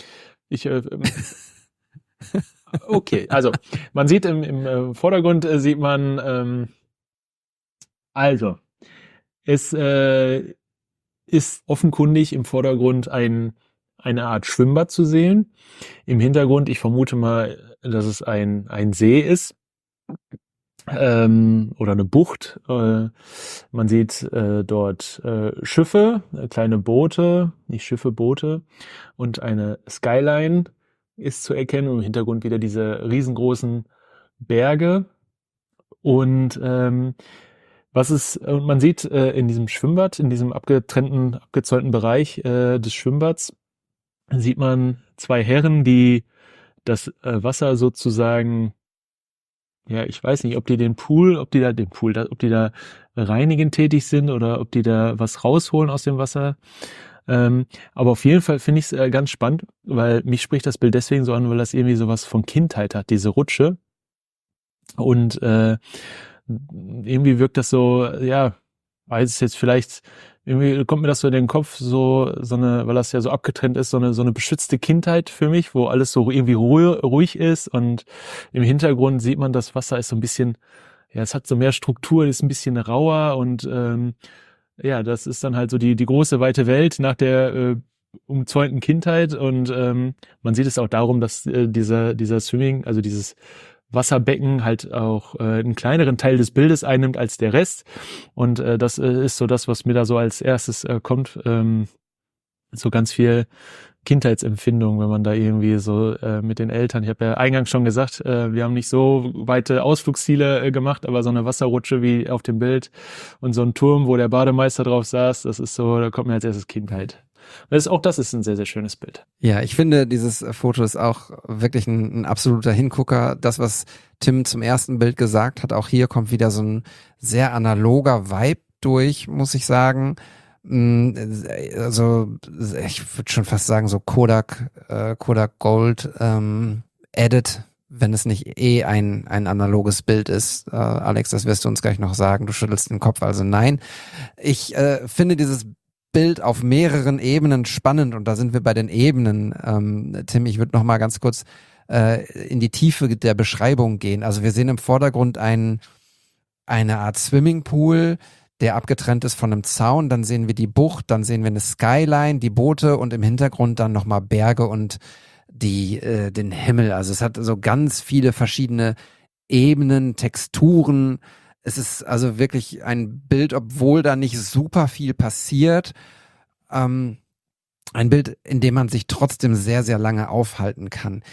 okay, also man sieht im Vordergrund sieht man also es ist offenkundig im Vordergrund eine Art Schwimmbad zu sehen. Im Hintergrund, ich vermute mal, dass es ein See ist oder eine Bucht. Man sieht dort Schiffe, kleine Boote, nicht Schiffe, Boote und eine Skyline ist zu erkennen und im Hintergrund wieder diese riesengroßen Berge und man sieht in diesem Schwimmbad, in diesem abgezäunten Bereich des Schwimmbads, sieht man zwei Herren, die das Wasser sozusagen, ja, ich weiß nicht, ob die da reinigend tätig sind oder ob die da was rausholen aus dem Wasser. Aber auf jeden Fall finde ich es ganz spannend, weil mich spricht das Bild deswegen so an, weil das irgendwie sowas von Kindheit hat, diese Rutsche. Und irgendwie wirkt das so, ja, weiß es jetzt vielleicht, irgendwie kommt mir das so in den Kopf, weil das ja so abgetrennt ist, so eine beschützte Kindheit für mich, wo alles so irgendwie ruhig ist und im Hintergrund sieht man, das Wasser ist so ein bisschen, ja, es hat so mehr Struktur, ist ein bisschen rauer und ja, das ist dann halt so die große weite Welt nach der umzäunten Kindheit und man sieht es auch darum, dass dieser Swimming, also dieses Wasserbecken halt auch einen kleineren Teil des Bildes einnimmt als der Rest. Und das ist so das, was mir da so als erstes kommt. So ganz viel Kindheitsempfindung, wenn man da irgendwie so mit den Eltern, ich habe ja eingangs schon gesagt, wir haben nicht so weite Ausflugsziele gemacht, aber so eine Wasserrutsche wie auf dem Bild und so ein Turm, wo der Bademeister drauf saß, das ist so, da kommt mir als erstes Kindheit. Das ist ein sehr, sehr schönes Bild. Ja, ich finde, dieses Foto ist auch wirklich ein absoluter Hingucker. Das, was Tim zum ersten Bild gesagt hat, auch hier kommt wieder so ein sehr analoger Vibe durch, muss ich sagen. Also, ich würde schon fast sagen, so Kodak Gold Edit, wenn es nicht ein analoges Bild ist. Alex, das wirst du uns gleich noch sagen. Du schüttelst den Kopf, also nein. Ich finde dieses Bild auf mehreren Ebenen spannend und da sind wir bei den Ebenen. Tim, ich würde noch mal ganz kurz in die Tiefe der Beschreibung gehen. Also wir sehen im Vordergrund eine Art Swimmingpool, der abgetrennt ist von einem Zaun. Dann sehen wir die Bucht, dann sehen wir eine Skyline, die Boote und im Hintergrund dann noch mal Berge und den Himmel. Also es hat so ganz viele verschiedene Ebenen, Texturen. Es ist also wirklich ein Bild, obwohl da nicht super viel passiert. Ein Bild, in dem man sich trotzdem sehr, sehr lange aufhalten kann.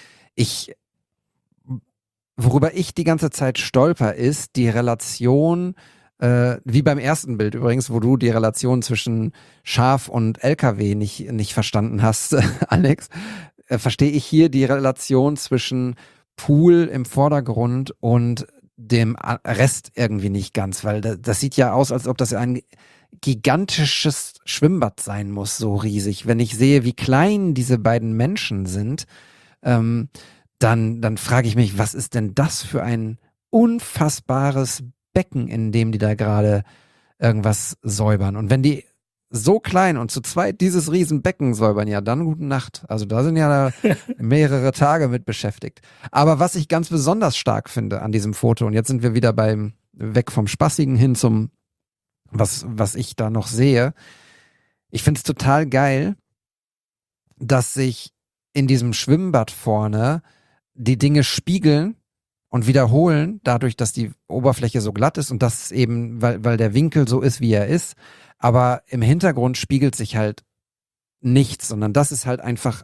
Worüber ich die ganze Zeit stolper, ist die Relation, wie beim ersten Bild übrigens, wo du die Relation zwischen Schaf und LKW nicht verstanden hast, Alex, verstehe ich hier die Relation zwischen Pool im Vordergrund und dem Rest irgendwie nicht ganz, weil das sieht ja aus, als ob das ein gigantisches Schwimmbad sein muss, so riesig. Wenn ich sehe, wie klein diese beiden Menschen sind, dann frage ich mich, was ist denn das für ein unfassbares Becken, in dem die da gerade irgendwas säubern? Und wenn die so klein und zu zweit dieses Riesenbecken säubern, ja, dann gute Nacht. Also da sind ja mehrere Tage mit beschäftigt. Aber was ich ganz besonders stark finde an diesem Foto, und jetzt sind wir wieder weg vom Spaßigen hin zum, was ich da noch sehe. Ich finde es total geil, dass sich in diesem Schwimmbad vorne die Dinge spiegeln und wiederholen, dadurch, dass die Oberfläche so glatt ist und das eben, weil der Winkel so ist, wie er ist. Aber im Hintergrund spiegelt sich halt nichts, sondern das ist halt einfach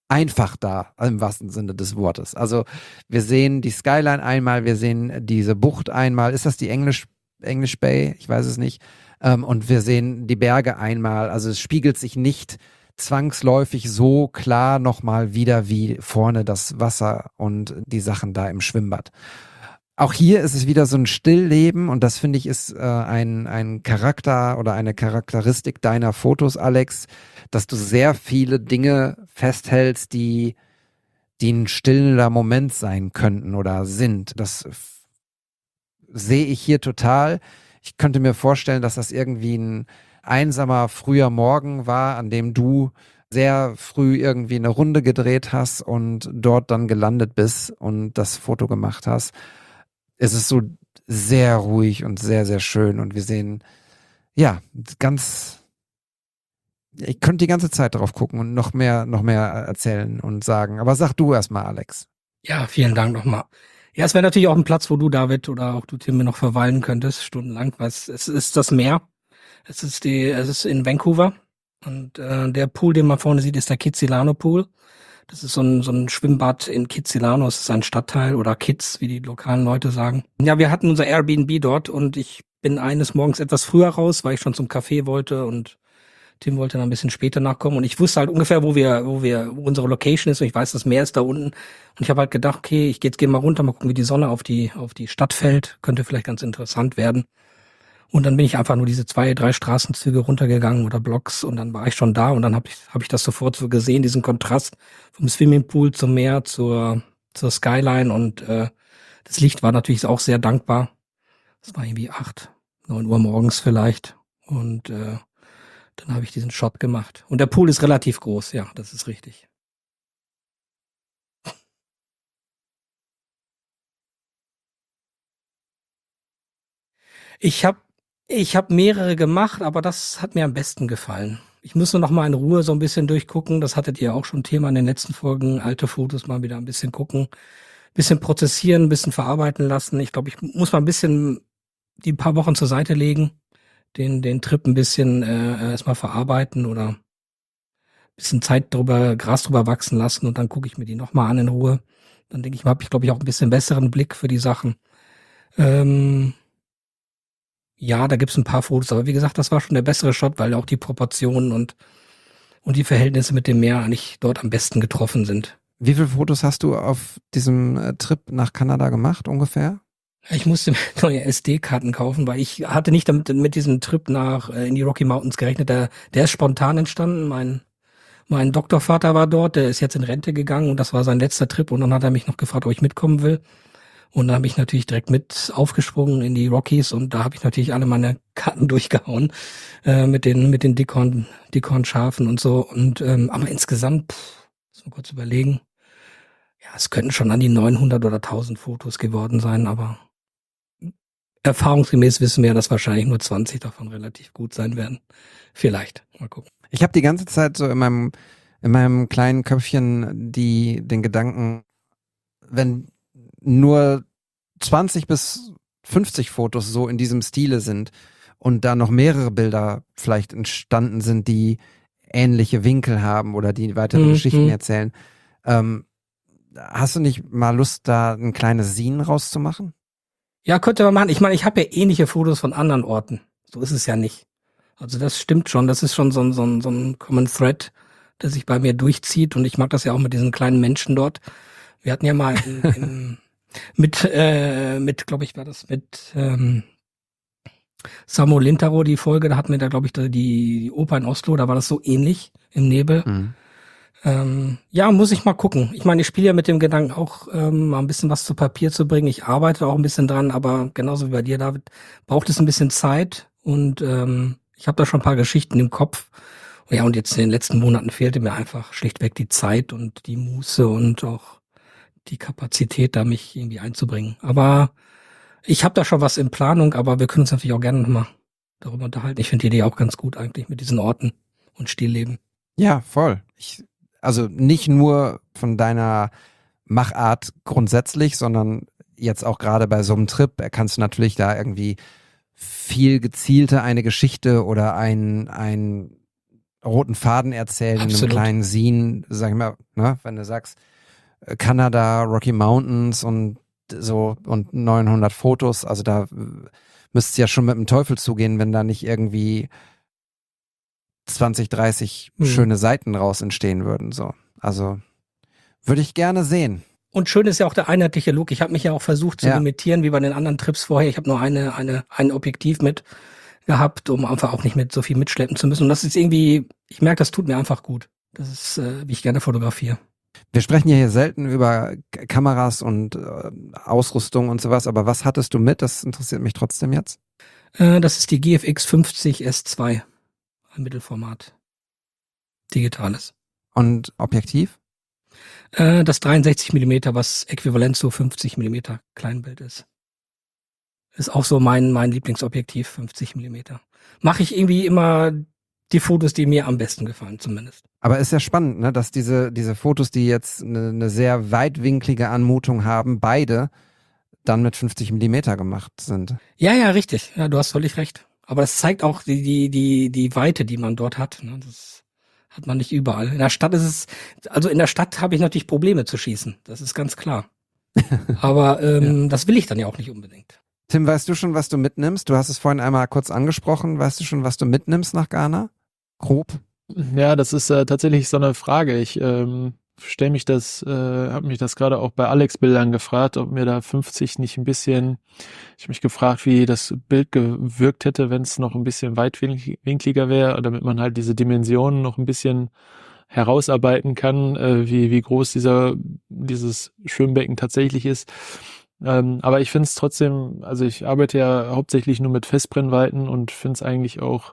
einfach da, im wahrsten Sinne des Wortes. Also wir sehen die Skyline einmal, wir sehen diese Bucht einmal. Ist das die English Bay? Ich weiß es nicht. Und wir sehen die Berge einmal. Also es spiegelt sich nicht zwangsläufig so klar nochmal wieder wie vorne das Wasser und die Sachen da im Schwimmbad. Auch hier ist es wieder so ein Stillleben und das finde ich ist ein Charakter oder eine Charakteristik deiner Fotos, Alex, dass du sehr viele Dinge festhältst, die ein stiller Moment sein könnten oder sind. Das sehe ich hier total. Ich könnte mir vorstellen, dass das irgendwie ein einsamer früher Morgen war, an dem du sehr früh irgendwie eine Runde gedreht hast und dort dann gelandet bist und das Foto gemacht hast. Es ist so sehr ruhig und sehr, sehr schön und wir sehen, ja, ich könnte die ganze Zeit drauf gucken und noch mehr erzählen und sagen. Aber sag du erstmal, Alex. Ja, vielen Dank nochmal. Ja, es wäre natürlich auch ein Platz, wo du, David, oder auch du, Tim, noch verweilen könntest, stundenlang, weil es ist das Meer. Es ist in Vancouver und der Pool, den man vorne sieht, ist der Kitsilano Pool. Das ist so ein Schwimmbad in Kitsilano, es ist ein Stadtteil oder Kids, wie die lokalen Leute sagen. Ja, wir hatten unser Airbnb dort und ich bin eines Morgens etwas früher raus, weil ich schon zum Café wollte und Tim wollte dann ein bisschen später nachkommen und ich wusste halt ungefähr, wo unsere Location ist und ich weiß, das Meer ist da unten und ich habe halt gedacht, okay, ich gehe mal runter, mal gucken, wie die Sonne auf die Stadt fällt, könnte vielleicht ganz interessant werden. Und dann bin ich einfach nur diese 2-3 Straßenzüge runtergegangen oder Blocks und dann war ich schon da und dann hab ich das sofort so gesehen, diesen Kontrast vom Swimmingpool zum Meer, zur Skyline und das Licht war natürlich auch sehr dankbar. Es war irgendwie 9 Uhr morgens vielleicht und dann habe ich diesen Shot gemacht. Und der Pool ist relativ groß, ja, das ist richtig. Ich hab mehrere gemacht, aber das hat mir am besten gefallen. Ich muss nur noch mal in Ruhe so ein bisschen durchgucken. Das hattet ihr auch schon Thema in den letzten Folgen. Alte Fotos mal wieder ein bisschen gucken, bisschen prozessieren, ein bisschen verarbeiten lassen. Ich glaube, ich muss mal ein bisschen die paar Wochen zur Seite legen, den Trip ein bisschen erstmal verarbeiten oder ein bisschen Gras drüber wachsen lassen und dann gucke ich mir die noch mal an in Ruhe. Dann denke ich mal, habe ich, glaube ich, auch ein bisschen besseren Blick für die Sachen. Ja, da gibt's ein paar Fotos, aber wie gesagt, das war schon der bessere Shot, weil auch die Proportionen und die Verhältnisse mit dem Meer eigentlich dort am besten getroffen sind. Wie viele Fotos hast du auf diesem Trip nach Kanada gemacht ungefähr? Ich musste mir neue SD-Karten kaufen, weil ich hatte nicht mit diesem Trip in die Rocky Mountains gerechnet. Der ist spontan entstanden. Mein Doktorvater war dort, der ist jetzt in Rente gegangen und das war sein letzter Trip und dann hat er mich noch gefragt, ob ich mitkommen will. Und da habe ich natürlich direkt mit aufgesprungen in die Rockies und da habe ich natürlich alle meine Karten durchgehauen mit den Dickhorn-Schafen und so. Und aber insgesamt, muss man kurz überlegen, ja, es könnten schon an die 900 oder 1000 Fotos geworden sein, aber erfahrungsgemäß wissen wir ja, dass wahrscheinlich nur 20 davon relativ gut sein werden. Vielleicht, mal gucken. Ich habe die ganze Zeit so in meinem kleinen Köpfchen den Gedanken, wenn nur 20 bis 50 Fotos so in diesem Stile sind und da noch mehrere Bilder vielleicht entstanden sind, die ähnliche Winkel haben oder die weitere Geschichten erzählen. Hast du nicht mal Lust, da ein kleines Scene rauszumachen? Ja, könnte man machen. Ich meine, ich habe ja ähnliche Fotos von anderen Orten. So ist es ja nicht. Also das stimmt schon. Das ist schon so ein Common Thread, der sich bei mir durchzieht und ich mag das ja auch mit diesen kleinen Menschen dort. Wir hatten ja mal mit, glaube ich, war das mit Samo Lintaro die Folge, da hatten wir da, glaube ich, die Oper in Oslo, da war das so ähnlich im Nebel. Ja, muss ich mal gucken. Ich meine, ich spiele ja mit dem Gedanken auch, mal ein bisschen was zu Papier zu bringen. Ich arbeite auch ein bisschen dran, aber genauso wie bei dir, David, braucht es ein bisschen Zeit und ich habe da schon ein paar Geschichten im Kopf. Ja, und jetzt in den letzten Monaten fehlte mir einfach schlichtweg die Zeit und die Muße und auch die Kapazität, da mich irgendwie einzubringen. Aber ich habe da schon was in Planung, aber wir können uns natürlich auch gerne nochmal darüber unterhalten. Ich finde die Idee auch ganz gut eigentlich mit diesen Orten und Stillleben. Ja, voll. Also nicht nur von deiner Machart grundsätzlich, sondern jetzt auch gerade bei so einem Trip kannst du natürlich da irgendwie viel gezielter eine Geschichte oder ein roten Faden erzählen, in einem Absolut. kleinen Scene, sag ich mal, ne, wenn du sagst, Kanada, Rocky Mountains und so und 900 Fotos, also da müsste es ja schon mit dem Teufel zugehen, wenn da nicht irgendwie 20, 30 schöne Seiten raus entstehen würden, so. Also würde ich gerne sehen. Und schön ist ja auch der einheitliche Look. Ich habe mich ja auch versucht zu limitieren, wie bei den anderen Trips vorher. Ich habe nur ein Objektiv mit gehabt, um einfach auch nicht mit so viel mitschleppen zu müssen. Und das ist irgendwie, ich merke, das tut mir einfach gut. Das ist, wie ich gerne fotografiere. Wir sprechen ja hier selten über Kameras und Ausrüstung und sowas, aber was hattest du mit? Das interessiert mich trotzdem jetzt. Das ist die GFX 50 S2. Ein Mittelformat. Digitales. Und Objektiv? Das 63 mm, was äquivalent zu 50 mm Kleinbild ist. Ist auch so mein Lieblingsobjektiv, 50 mm. Mache ich irgendwie immer die Fotos, die mir am besten gefallen, zumindest. Aber ist ja spannend, ne, dass diese Fotos, die jetzt eine sehr weitwinklige Anmutung haben, beide dann mit 50 Millimeter gemacht sind. Ja, richtig. Ja, du hast völlig recht. Aber das zeigt auch die Weite, die man dort hat. Ne? Das hat man nicht überall. In der Stadt ist es, also in der Stadt habe ich natürlich Probleme zu schießen. Das ist ganz klar. Aber das will ich dann ja auch nicht unbedingt. Tim, weißt du schon, was du mitnimmst? Du hast es vorhin einmal kurz angesprochen. Weißt du schon, was du mitnimmst nach Ghana? Grob? Ja, das ist tatsächlich so eine Frage. Ich habe mich das gerade auch bei Alex Bildern gefragt, ob mir da 50 nicht ein bisschen, ich habe mich gefragt, wie das Bild gewirkt hätte, wenn es noch ein bisschen weitwinkliger wäre, damit man halt diese Dimensionen noch ein bisschen herausarbeiten kann, wie groß dieses Schwimmbecken tatsächlich ist. Aber ich finde es trotzdem, also ich arbeite ja hauptsächlich nur mit Festbrennweiten und finde es eigentlich auch,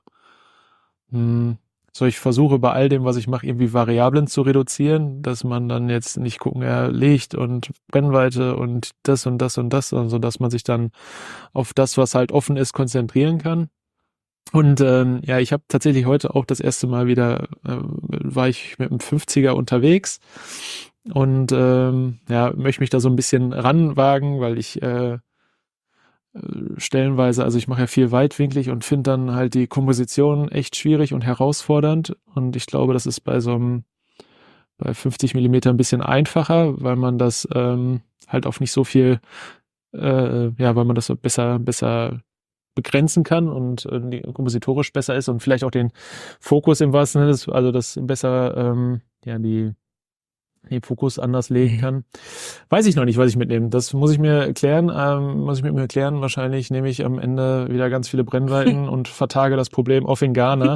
so ich versuche bei all dem, was ich mache, irgendwie Variablen zu reduzieren, dass man dann jetzt nicht gucken, Licht und Brennweite und das und das und das, so dass man sich dann auf das, was halt offen ist, konzentrieren kann. Und ich habe tatsächlich heute auch das erste Mal wieder, war ich mit einem 50er unterwegs und möchte mich da so ein bisschen ranwagen, weil ich stellenweise, also ich mache ja viel weitwinklig und finde dann halt die Komposition echt schwierig und herausfordernd und ich glaube, das ist bei 50 Millimeter ein bisschen einfacher, weil man das halt auf nicht so viel, weil man das so besser begrenzen kann und kompositorisch besser ist und vielleicht auch den Fokus im wahrsten Sinne des, also das besser den Fokus anders legen kann. Weiß ich noch nicht, was ich mitnehme. Das muss ich mir erklären. Wahrscheinlich nehme ich am Ende wieder ganz viele Brennweiten und vertage das Problem auf in Ghana.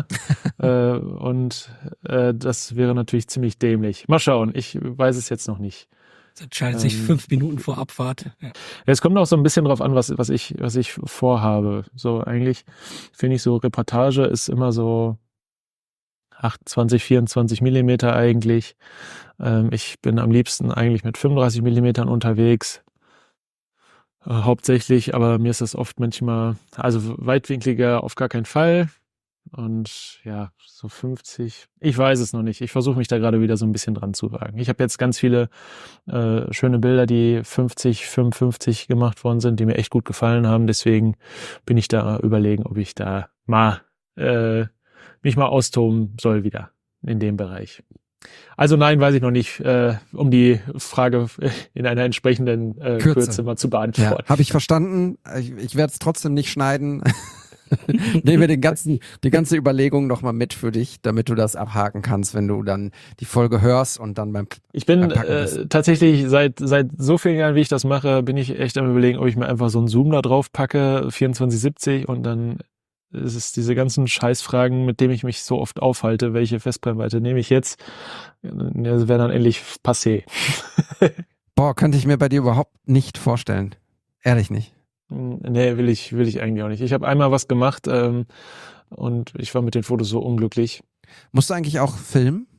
Das wäre natürlich ziemlich dämlich. Mal schauen. Ich weiß es jetzt noch nicht. Das entscheidet sich 5 Minuten vor Abfahrt. Ja. Es kommt auch so ein bisschen drauf an, was ich vorhabe. So eigentlich finde ich so Reportage ist immer so 28, 24 Millimeter eigentlich. Ich bin am liebsten eigentlich mit 35 Millimetern unterwegs. Hauptsächlich, aber mir ist das oft manchmal, also weitwinkliger auf gar keinen Fall. Und ja, so 50, ich weiß es noch nicht. Ich versuche mich da gerade wieder so ein bisschen dran zu wagen. Ich habe jetzt ganz viele schöne Bilder, die 50, 55 gemacht worden sind, die mir echt gut gefallen haben. Deswegen bin ich da überlegen, ob ich da mich mal austoben soll wieder in dem Bereich. Also nein, weiß ich noch nicht, um die Frage in einer entsprechenden Kürze mal zu beantworten. Ja, habe ich verstanden. Ich werde es trotzdem nicht schneiden. Nehmen wir die ganze Überlegung noch mal mit für dich, damit du das abhaken kannst, wenn du dann die Folge hörst und dann beim Ich bin tatsächlich seit so vielen Jahren, wie ich das mache, bin ich echt am Überlegen, ob ich mir einfach so einen Zoom da drauf packe, 2470 und dann ist es diese ganzen Scheißfragen, mit denen ich mich so oft aufhalte, welche Festbrennweite nehme ich jetzt? Das wäre dann endlich passé. Boah, könnte ich mir bei dir überhaupt nicht vorstellen. Ehrlich nicht. Nee, will ich eigentlich auch nicht. Ich habe einmal was gemacht und ich war mit den Fotos so unglücklich. Musst du eigentlich auch filmen?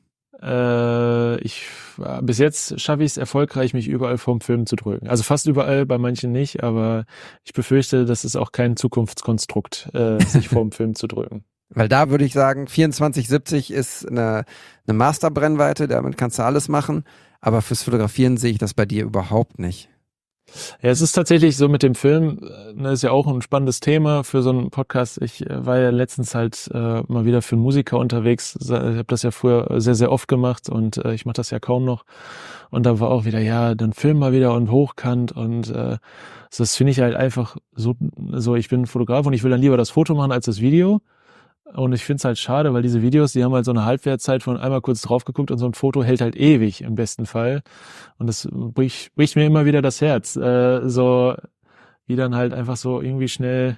Bis jetzt schaffe ich es erfolgreich, mich überall vorm Film zu drücken. Also fast überall, bei manchen nicht, aber ich befürchte, das ist auch kein Zukunftskonstrukt, sich vorm Film zu drücken. Weil da würde ich sagen, 2470 ist eine Masterbrennweite, damit kannst du alles machen, aber fürs Fotografieren sehe ich das bei dir überhaupt nicht. Ja, es ist tatsächlich so mit dem Film, ne, ist ja auch ein spannendes Thema für so einen Podcast. Ich war ja letztens halt mal wieder für einen Musiker unterwegs. Ich habe das ja früher sehr, sehr oft gemacht und ich mache das ja kaum noch. Und da war auch wieder, ja, dann Film mal wieder und hochkant und das finde ich halt einfach so, ich bin Fotograf und ich will dann lieber das Foto machen als das Video. Und ich finde es halt schade, weil diese Videos, die haben halt so eine Halbwertszeit von einmal kurz drauf geguckt und so ein Foto hält halt ewig im besten Fall. Und das bricht mir immer wieder das Herz. So wie dann halt einfach so irgendwie schnell,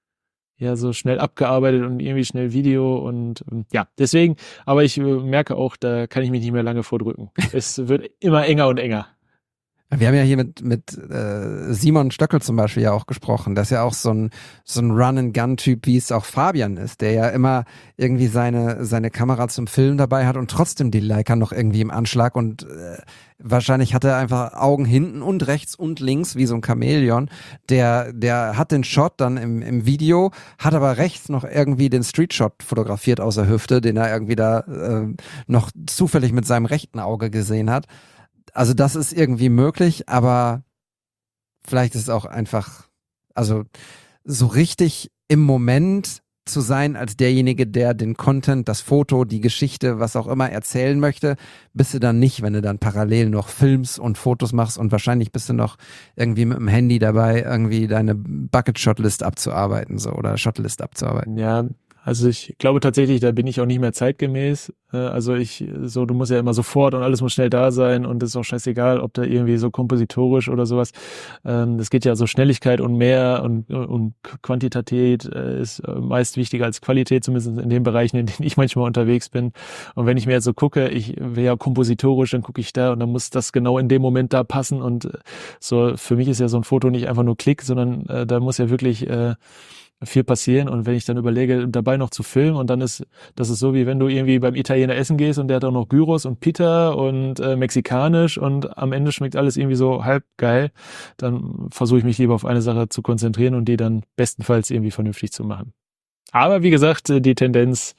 ja, so schnell abgearbeitet und irgendwie schnell Video und ja, deswegen, aber ich merke auch, da kann ich mich nicht mehr lange vordrücken. Es wird immer enger und enger. Wir haben ja hier mit Simon Stöckel zum Beispiel ja auch gesprochen. Das ist ja auch so ein Run-and-Gun-Typ, wie es auch Fabian ist, der ja immer irgendwie seine Kamera zum Filmen dabei hat und trotzdem die Leica noch irgendwie im Anschlag und wahrscheinlich hat er einfach Augen hinten und rechts und links wie so ein Chamäleon. Der hat den Shot dann im Video, hat aber rechts noch irgendwie den Street-Shot fotografiert aus der Hüfte, den er irgendwie da noch zufällig mit seinem rechten Auge gesehen hat. Also das ist irgendwie möglich, aber vielleicht ist es auch einfach, also so richtig im Moment zu sein als derjenige, der den Content, das Foto, die Geschichte, was auch immer erzählen möchte, bist du dann nicht, wenn du dann parallel noch filmst und Fotos machst und wahrscheinlich bist du noch irgendwie mit dem Handy dabei, irgendwie deine Bucket-Shot-List abzuarbeiten so oder Shot-List abzuarbeiten. Ja, also ich glaube tatsächlich, da bin ich auch nicht mehr zeitgemäß. Also du musst ja immer sofort und alles muss schnell da sein und es ist auch scheißegal, ob da irgendwie so kompositorisch oder sowas. Das geht ja so Schnelligkeit und mehr und Quantität ist meist wichtiger als Qualität, zumindest in den Bereichen, in denen ich manchmal unterwegs bin. Und wenn ich mir jetzt so gucke, ich wäre ja kompositorisch, dann gucke ich da und dann muss das genau in dem Moment da passen und so für mich ist ja so ein Foto nicht einfach nur Klick, sondern da muss ja wirklich viel passieren und wenn ich dann überlege, dabei noch zu filmen und dann das ist so, wie wenn du irgendwie beim Italiener essen gehst und der hat auch noch Gyros und Pita und mexikanisch und am Ende schmeckt alles irgendwie so halb geil, dann versuche ich mich lieber auf eine Sache zu konzentrieren und die dann bestenfalls irgendwie vernünftig zu machen. Aber wie gesagt, die Tendenz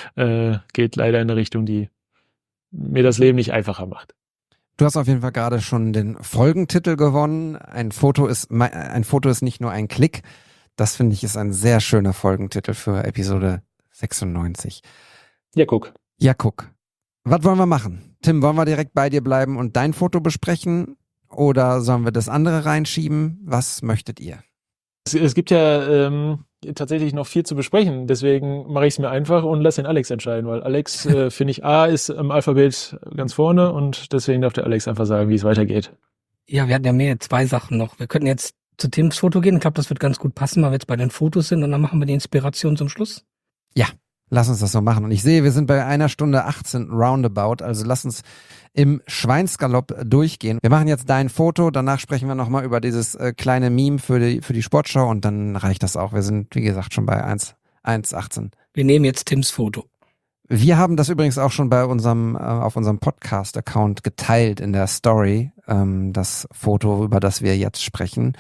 geht leider in eine Richtung, die mir das Leben nicht einfacher macht. Du hast auf jeden Fall gerade schon den Folgentitel gewonnen. Ein Foto ist nicht nur ein Klick. Das finde ich ist ein sehr schöner Folgentitel für Episode 96. Ja, guck. Ja, guck. Was wollen wir machen? Tim, wollen wir direkt bei dir bleiben und dein Foto besprechen oder sollen wir das andere reinschieben? Was möchtet ihr? Es gibt ja tatsächlich noch viel zu besprechen, deswegen mache ich es mir einfach und lasse den Alex entscheiden, weil Alex, finde ich, ist im Alphabet ganz vorne und deswegen darf der Alex einfach sagen, wie es weitergeht. Ja, wir hatten ja zwei Sachen noch. Wir könnten jetzt zu Tims Foto gehen. Ich glaube, das wird ganz gut passen, weil wir jetzt bei den Fotos sind und dann machen wir die Inspiration zum Schluss. Ja, lass uns das so machen. Und ich sehe, wir sind bei 1 Stunde 18 roundabout, also lass uns im Schweinsgalopp durchgehen. Wir machen jetzt dein Foto, danach sprechen wir nochmal über dieses kleine Meme für die Sportschau und dann reicht das auch. Wir sind, wie gesagt, schon bei 1,18. Wir nehmen jetzt Tims Foto. Wir haben das übrigens auch schon bei auf unserem Podcast-Account geteilt in der Story, das Foto, über das wir jetzt sprechen.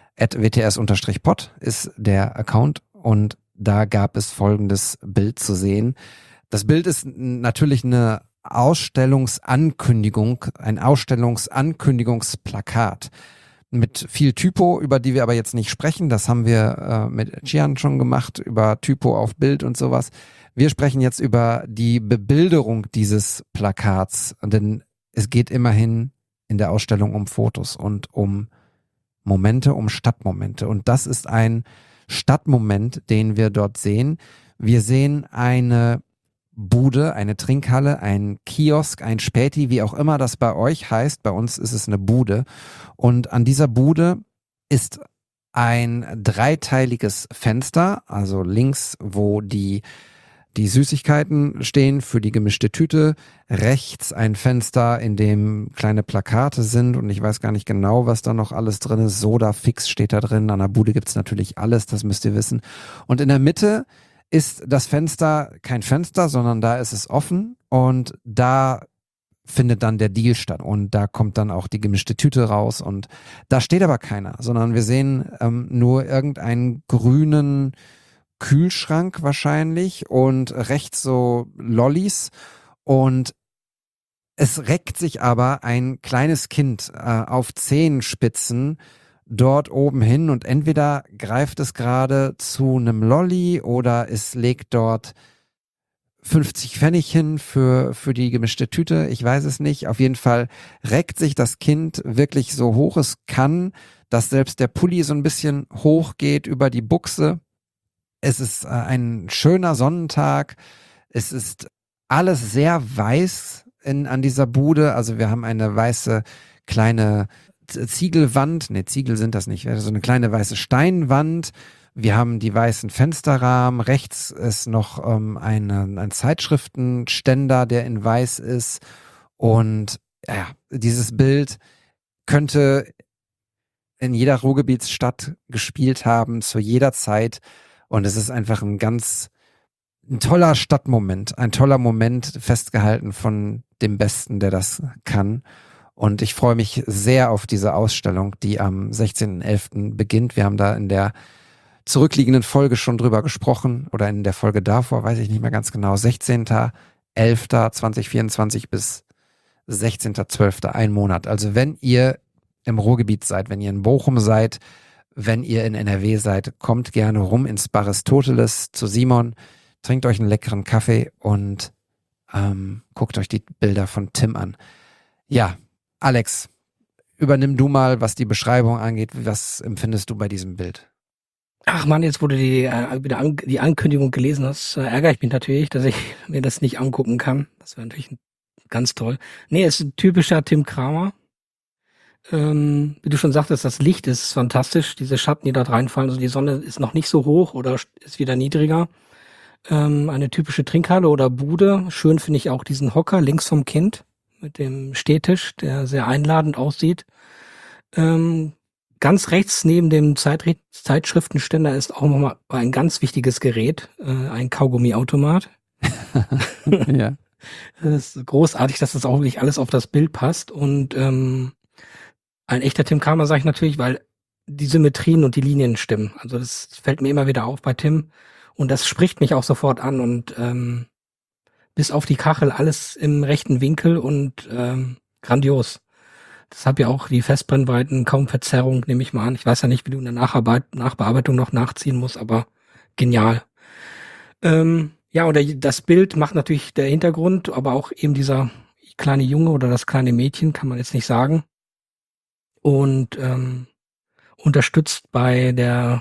@wts_pod ist der Account und da gab es folgendes Bild zu sehen. Das Bild ist natürlich eine Ausstellungsankündigung, ein Ausstellungsankündigungsplakat mit viel Typo, über die wir aber jetzt nicht sprechen. Das haben wir mit Gian schon gemacht, über Typo auf Bild und sowas. Wir sprechen jetzt über die Bebilderung dieses Plakats, denn es geht immerhin in der Ausstellung um Fotos und um Momente, um Stadtmomente. Und das ist ein Stadtmoment, den wir dort sehen. Wir sehen eine Bude, eine Trinkhalle, ein Kiosk, ein Späti, wie auch immer das bei euch heißt. Bei uns ist es eine Bude. Und an dieser Bude ist ein dreiteiliges Fenster, also links, wo die Süßigkeiten stehen für die gemischte Tüte, rechts ein Fenster, in dem kleine Plakate sind und ich weiß gar nicht genau, was da noch alles drin ist. Soda Fix steht da drin, an der Bude gibt's natürlich alles, das müsst ihr wissen. Und in der Mitte ist das Fenster kein Fenster, sondern da ist es offen und da findet dann der Deal statt und da kommt dann auch die gemischte Tüte raus und da steht aber keiner, sondern wir sehen nur irgendeinen grünen Kühlschrank wahrscheinlich und rechts so Lollis und es reckt sich aber ein kleines Kind auf Zehenspitzen dort oben hin und entweder greift es gerade zu einem Lolli oder es legt dort 50 Pfennig hin für die gemischte Tüte. Ich weiß es nicht. Auf jeden Fall reckt sich das Kind wirklich so hoch es kann, dass selbst der Pulli so ein bisschen hoch geht über die Buchse. Es ist ein schöner Sonnentag. Es ist alles sehr weiß an dieser Bude. Also wir haben eine weiße kleine Ziegelwand. Ne, Ziegel sind das nicht. So eine kleine weiße Steinwand. Wir haben die weißen Fensterrahmen. Rechts ist noch ein Zeitschriftenständer, der in weiß ist. Und ja, dieses Bild könnte in jeder Ruhrgebietsstadt gespielt haben, zu jeder Zeit. Und es ist einfach ein toller Stadtmoment, ein toller Moment, festgehalten von dem Besten, der das kann. Und ich freue mich sehr auf diese Ausstellung, die am 16.11. beginnt. Wir haben da in der zurückliegenden Folge schon drüber gesprochen oder in der Folge davor, weiß ich nicht mehr ganz genau, 16.11.2024 bis 16.12. ein Monat. Also wenn ihr im Ruhrgebiet seid, wenn ihr in Bochum seid, wenn ihr in NRW seid, kommt gerne rum ins Bar Aristoteles zu Simon, trinkt euch einen leckeren Kaffee und guckt euch die Bilder von Tim an. Ja, Alex, übernimm du mal, was die Beschreibung angeht. Was empfindest du bei diesem Bild? Ach man, jetzt wo du die Ankündigung gelesen hast, ärgere ich mich natürlich, dass ich mir das nicht angucken kann. Das wäre natürlich ganz toll. Nee, es ist ein typischer Tim Kramer. Wie du schon sagtest, das Licht ist fantastisch. Diese Schatten, die dort reinfallen, also die Sonne ist noch nicht so hoch oder ist wieder niedriger. Eine typische Trinkhalle oder Bude. Schön finde ich auch diesen Hocker links vom Kind mit dem Stehtisch, der sehr einladend aussieht. Ganz rechts neben dem Zeitschriftenständer ist auch nochmal ein ganz wichtiges Gerät, ein Kaugummiautomat. Ja. Das ist großartig, dass das auch wirklich alles auf das Bild passt. Und ein echter Tim Kramer sage ich natürlich, weil die Symmetrien und die Linien stimmen. Also das fällt mir immer wieder auf bei Tim. Und das spricht mich auch sofort an. Und bis auf die Kachel alles im rechten Winkel und grandios. Deshalb ja auch die Festbrennweiten, kaum Verzerrung, nehme ich mal an. Ich weiß ja nicht, wie du in der Nachbearbeitung noch nachziehen musst, aber genial. Ja, oder das Bild macht natürlich der Hintergrund, aber auch eben dieser kleine Junge oder das kleine Mädchen, kann man jetzt nicht sagen. Und unterstützt bei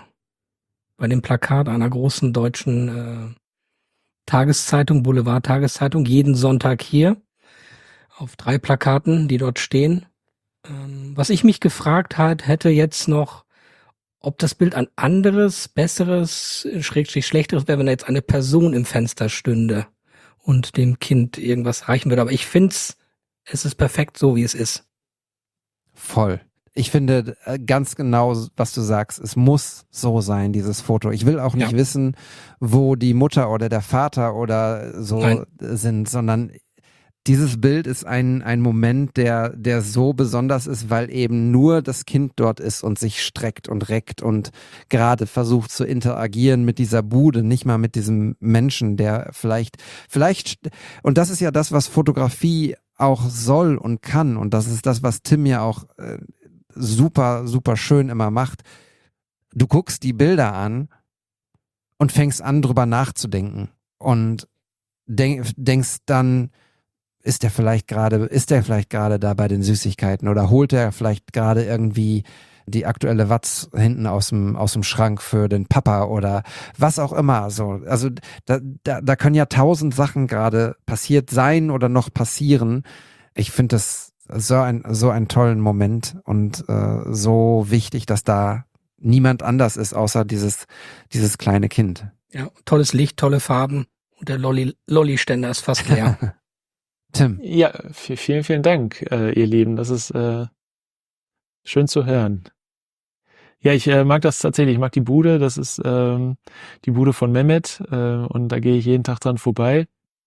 dem Plakat einer großen deutschen Tageszeitung, Boulevard-Tageszeitung, jeden Sonntag hier auf 3 Plakaten, die dort stehen. Was ich mich gefragt hätte jetzt noch, ob das Bild ein anderes, besseres, schrägstrich schlechteres wäre, wenn da jetzt eine Person im Fenster stünde und dem Kind irgendwas reichen würde. Aber ich finde es ist perfekt so, wie es ist. Voll. Ich finde ganz genau, was du sagst. Es muss so sein, dieses Foto. Ich will auch nicht wissen, wo die Mutter oder der Vater oder so sind, sondern dieses Bild ist ein Moment, der so besonders ist, weil eben nur das Kind dort ist und sich streckt und reckt und gerade versucht zu interagieren mit dieser Bude, nicht mal mit diesem Menschen, der vielleicht, und das ist ja das, was Fotografie auch soll und kann, und das ist das, was Tim ja auch super, super schön immer macht. Du guckst die Bilder an und fängst an, drüber nachzudenken und denkst dann, ist der vielleicht gerade da bei den Süßigkeiten oder holt er vielleicht gerade irgendwie die aktuelle Watz hinten aus dem Schrank für den Papa oder was auch immer. So, also da können ja 1000 Sachen gerade passiert sein oder noch passieren. Ich finde das so einen tollen Moment und so wichtig, dass da niemand anders ist, außer dieses kleine Kind. Ja, tolles Licht, tolle Farben und der Lolli-Ständer ist fast leer. Tim. Ja, vielen, vielen Dank, ihr Lieben. Das ist schön zu hören. Ja, ich mag das tatsächlich. Ich mag die Bude. Das ist die Bude von Mehmet und da gehe ich jeden Tag dran vorbei.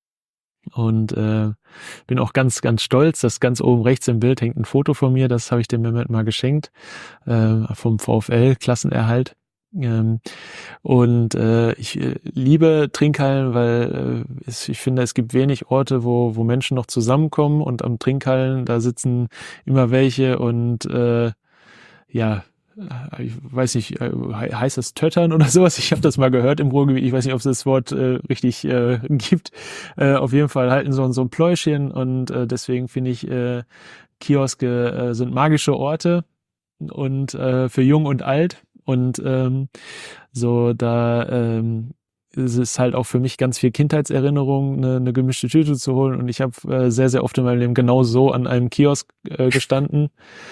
Und bin auch ganz, ganz stolz, dass ganz oben rechts im Bild hängt ein Foto von mir. Das habe ich dem Mehmet mal geschenkt vom VfL, Klassenerhalt. Und ich liebe Trinkhallen, weil ich finde, es gibt wenig Orte, wo Menschen noch zusammenkommen und am Trinkhallen, da sitzen immer welche und ich weiß nicht, heißt das Töttern oder sowas? Ich habe das mal gehört im Ruhrgebiet. Ich weiß nicht, ob es das Wort richtig gibt. Auf jeden Fall halten so ein Pläuschchen und deswegen finde ich, Kioske sind magische Orte und für Jung und Alt und so da es ist halt auch für mich ganz viel Kindheitserinnerung, eine gemischte Tüte zu holen und ich habe sehr, sehr oft in meinem Leben genau so an einem Kiosk gestanden.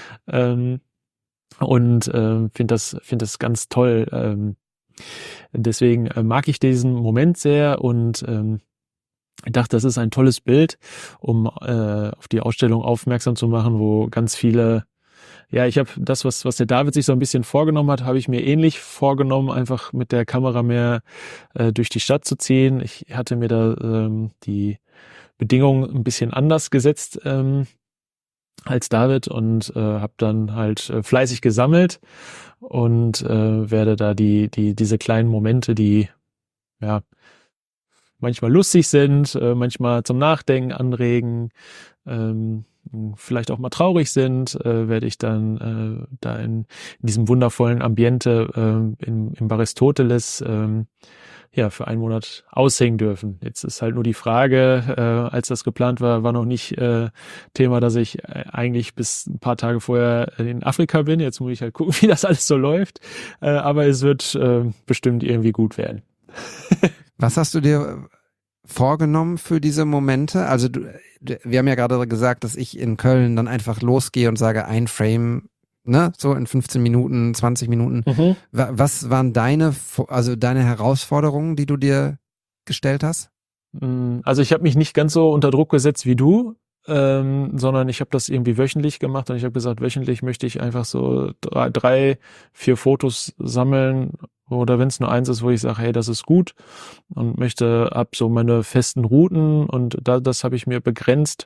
Und finde das ganz toll. Deswegen mag ich diesen Moment sehr und ich dachte, das ist ein tolles Bild, um auf die Ausstellung aufmerksam zu machen, wo ganz viele, ja, ich habe das, was der David sich so ein bisschen vorgenommen hat, habe ich mir ähnlich vorgenommen, einfach mit der Kamera mehr durch die Stadt zu ziehen. Ich hatte mir da die Bedingungen ein bisschen anders gesetzt als David und habe dann halt fleißig gesammelt und werde da diese kleinen Momente, die ja manchmal lustig sind, manchmal zum Nachdenken anregen, vielleicht auch mal traurig sind, werde ich dann da in diesem wundervollen Ambiente im Aristoteles ja, für einen Monat aushängen dürfen. Jetzt ist halt nur die Frage, als das geplant war noch nicht Thema, dass ich eigentlich bis ein paar Tage vorher in Afrika bin. Jetzt muss ich halt gucken, wie das alles so läuft. Aber es wird bestimmt irgendwie gut werden. Was hast du dir vorgenommen für diese Momente? Also wir haben ja gerade gesagt, dass ich in Köln dann einfach losgehe und sage, ein Frame, ne, so in 15 Minuten, 20 Minuten. Mhm. Was waren deine Herausforderungen, die du dir gestellt hast? Also ich habe mich nicht ganz so unter Druck gesetzt wie du, sondern ich habe das irgendwie wöchentlich gemacht und ich habe gesagt, wöchentlich möchte ich einfach so 3, 4 Fotos sammeln oder wenn es nur eins ist, wo ich sage, hey, das ist gut und möchte ab so meine festen Routen und das habe ich mir begrenzt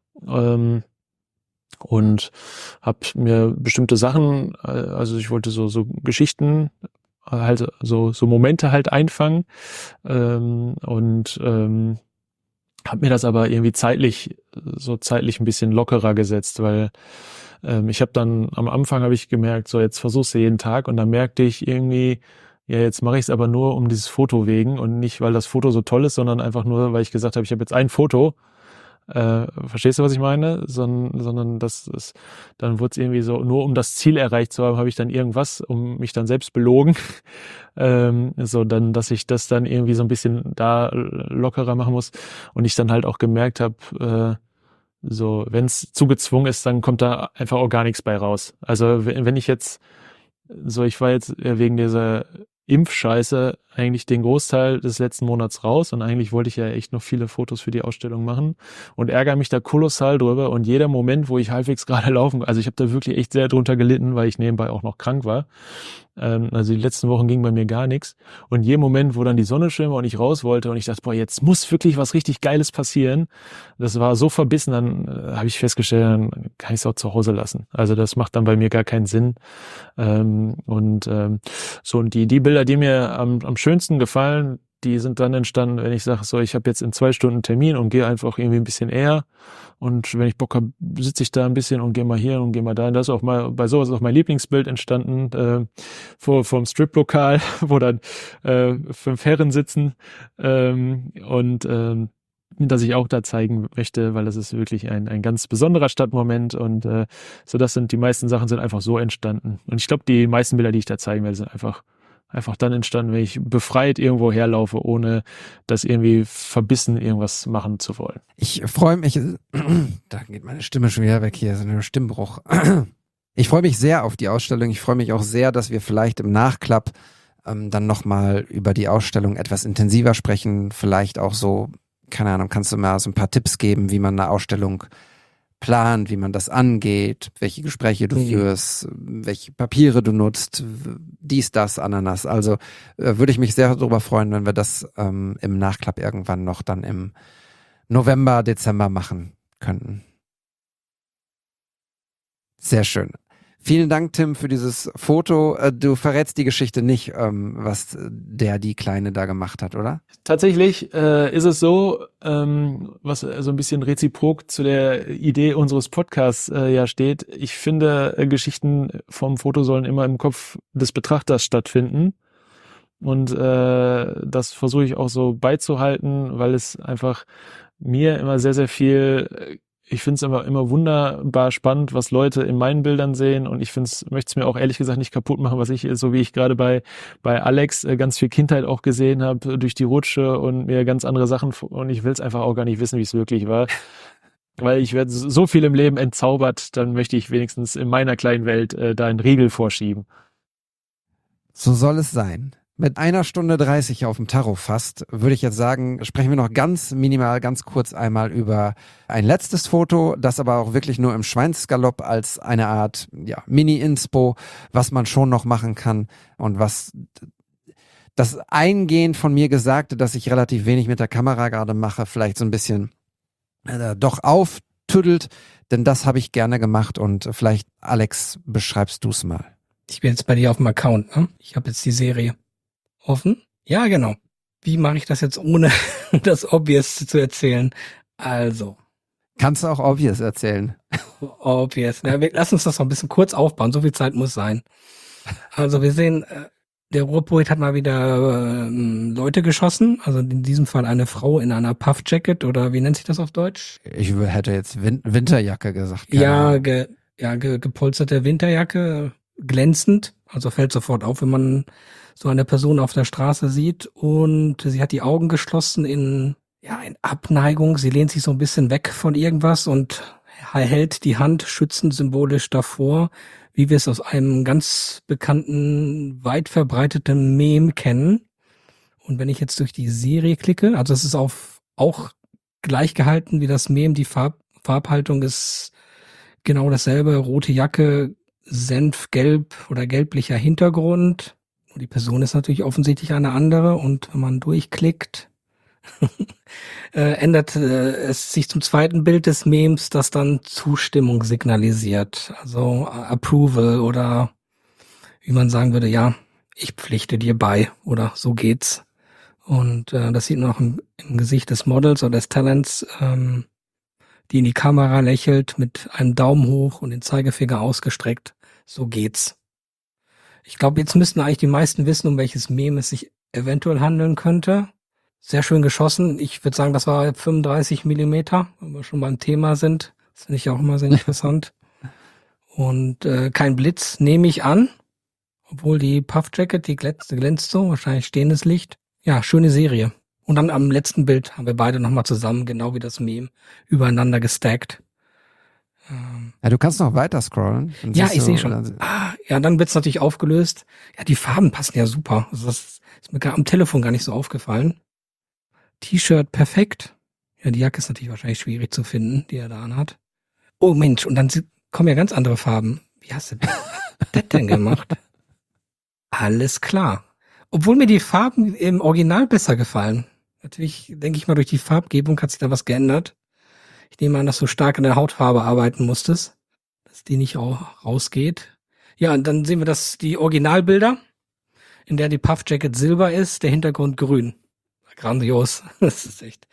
und habe mir bestimmte Sachen, also ich wollte so Geschichten halt so Momente halt einfangen und habe mir das aber irgendwie zeitlich ein bisschen lockerer gesetzt, weil ich habe dann am Anfang habe ich gemerkt, so jetzt versuchst du jeden Tag und dann merkte ich irgendwie, ja, jetzt mache ich es aber nur um dieses Foto wegen und nicht, weil das Foto so toll ist, sondern einfach nur, weil ich gesagt habe, ich habe jetzt ein Foto. Verstehst du, was ich meine? Sondern das ist, dann wurde es irgendwie so, nur um das Ziel erreicht zu haben, habe ich dann irgendwas, um mich dann selbst belogen. So dann, dass ich das dann irgendwie so ein bisschen da lockerer machen muss. Und ich dann halt auch gemerkt habe, so, wenn es zu gezwungen ist, dann kommt da einfach auch gar nichts bei raus. Also wenn ich jetzt, so ich war jetzt wegen dieser Impfscheiße eigentlich den Großteil des letzten Monats raus und eigentlich wollte ich ja echt noch viele Fotos für die Ausstellung machen und ärgere mich da kolossal drüber und jeder Moment, wo ich halbwegs gerade laufen, also ich habe da wirklich echt sehr drunter gelitten, weil ich nebenbei auch noch krank war. Also die letzten Wochen ging bei mir gar nichts und jeden Moment, wo dann die Sonne schien und ich raus wollte und ich dachte, boah, jetzt muss wirklich was richtig Geiles passieren. Das war so verbissen, dann habe ich festgestellt, dann kann ich es auch zu Hause lassen. Also das macht dann bei mir gar keinen Sinn. So und die Bilder, die mir am schönsten gefallen, die sind dann entstanden, wenn ich sage, so ich habe jetzt in 2 Stunden Termin und gehe einfach irgendwie ein bisschen eher und wenn ich Bock habe, sitze ich da ein bisschen und gehe mal hier und gehe mal da. Und das ist auch mal bei sowas auch mein Lieblingsbild entstanden vor dem Strip-Lokal, wo dann 5 Herren sitzen dass ich auch da zeigen möchte, weil das ist wirklich ein ganz besonderer Stadtmoment und so die meisten Sachen sind einfach so entstanden. Und ich glaube, die meisten Bilder, die ich da zeigen werde, sind einfach dann entstanden, wenn ich befreit irgendwo herlaufe, ohne das irgendwie verbissen irgendwas machen zu wollen. Ich freue mich, da geht meine Stimme schon wieder weg hier, so ein Stimmbruch. Ich freue mich sehr auf die Ausstellung. Ich freue mich auch sehr, dass wir vielleicht im Nachklapp dann nochmal über die Ausstellung etwas intensiver sprechen. Vielleicht auch so, keine Ahnung, kannst du mal so ein paar Tipps geben, wie man eine Ausstellung plant, wie man das angeht, welche Gespräche du führst, welche Papiere du nutzt, dies, das, Ananas. Also würde ich mich sehr darüber freuen, wenn wir das im Nachklapp irgendwann noch dann im November, Dezember machen könnten. Sehr schön. Vielen Dank, Tim, für dieses Foto. Du verrätst die Geschichte nicht, was die Kleine da gemacht hat, oder? Tatsächlich ist es so, was so ein bisschen reziprok zu der Idee unseres Podcasts ja steht. Ich finde, Geschichten vom Foto sollen immer im Kopf des Betrachters stattfinden. Und das versuche ich auch so beizuhalten, weil es einfach mir immer sehr, sehr viel, ich finde es immer wunderbar spannend, was Leute in meinen Bildern sehen, und ich möchte es mir auch ehrlich gesagt nicht kaputt machen, so wie ich gerade bei Alex ganz viel Kindheit auch gesehen habe durch die Rutsche und mir ganz andere Sachen, und ich will es einfach auch gar nicht wissen, wie es wirklich war. Weil ich werde so viel im Leben entzaubert, dann möchte ich wenigstens in meiner kleinen Welt da einen Riegel vorschieben. So soll es sein. Mit 1:30 auf dem Tacho fast, würde ich jetzt sagen, sprechen wir noch ganz minimal, ganz kurz einmal über ein letztes Foto, das aber auch wirklich nur im Schweinsgalopp als eine Art Mini-Inspo, was man schon noch machen kann und was das eingehend von mir Gesagte, dass ich relativ wenig mit der Kamera gerade mache, vielleicht so ein bisschen doch auftüdelt, denn das habe ich gerne gemacht, und vielleicht, Alex, beschreibst du es mal. Ich bin jetzt bei dir auf dem Account, ne? Ich habe jetzt die Serie offen. Ja, genau. Wie mache ich das jetzt, ohne das Obvious zu erzählen? Also. Kannst du auch Obvious erzählen? Obvious. Ja, lass uns das noch ein bisschen kurz aufbauen. So viel Zeit muss sein. Also wir sehen, der Ruhrpoet hat mal wieder Leute geschossen. Also in diesem Fall eine Frau in einer Puffjacket, oder wie nennt sich das auf Deutsch? Ich hätte jetzt Winterjacke gesagt. Gepolsterte Winterjacke, glänzend. Also fällt sofort auf, wenn man so eine Person auf der Straße sieht, und sie hat die Augen geschlossen in Abneigung. Sie lehnt sich so ein bisschen weg von irgendwas und hält die Hand schützend symbolisch davor, wie wir es aus einem ganz bekannten, weit verbreiteten Meme kennen. Und wenn ich jetzt durch die Serie klicke, also es ist auch gleich gehalten wie das Meme, die Farbhaltung ist genau dasselbe, rote Jacke, senfgelb oder gelblicher Hintergrund. Und die Person ist natürlich offensichtlich eine andere, und wenn man durchklickt, ändert es sich zum zweiten Bild des Memes, das dann Zustimmung signalisiert. Also Approval, oder wie man sagen würde, ja, ich pflichte dir bei, oder so geht's. Und das sieht man auch im Gesicht des Models oder des Talents, die in die Kamera lächelt mit einem Daumen hoch und den Zeigefinger ausgestreckt. So geht's. Ich glaube, jetzt müssten eigentlich die meisten wissen, um welches Meme es sich eventuell handeln könnte. Sehr schön geschossen. Ich würde sagen, das war 35 Millimeter, wenn wir schon beim Thema sind. Das finde ich auch immer sehr interessant. Und kein Blitz, nehme ich an. Obwohl die Puffjacket, die glänzt so, wahrscheinlich stehendes Licht. Ja, schöne Serie. Und dann am letzten Bild haben wir beide nochmal zusammen, genau wie das Meme, übereinander gestackt. Ja, du kannst noch weiter scrollen. Ja, ich sehe schon. Dann wird's natürlich aufgelöst. Ja, die Farben passen ja super. Also das ist mir am Telefon gar nicht so aufgefallen. T-Shirt perfekt. Ja, die Jacke ist natürlich wahrscheinlich schwierig zu finden, die er da anhat. Oh Mensch, und dann kommen ja ganz andere Farben. Wie hast du das denn gemacht? Alles klar. Obwohl mir die Farben im Original besser gefallen. Natürlich, denke ich mal, durch die Farbgebung hat sich da was geändert. Ich nehme an, dass du stark an der Hautfarbe arbeiten musstest, dass die nicht auch rausgeht. Ja, und dann sehen wir die Originalbilder, in der die Puffjacket silber ist, der Hintergrund grün. Grandios. Das ist echt.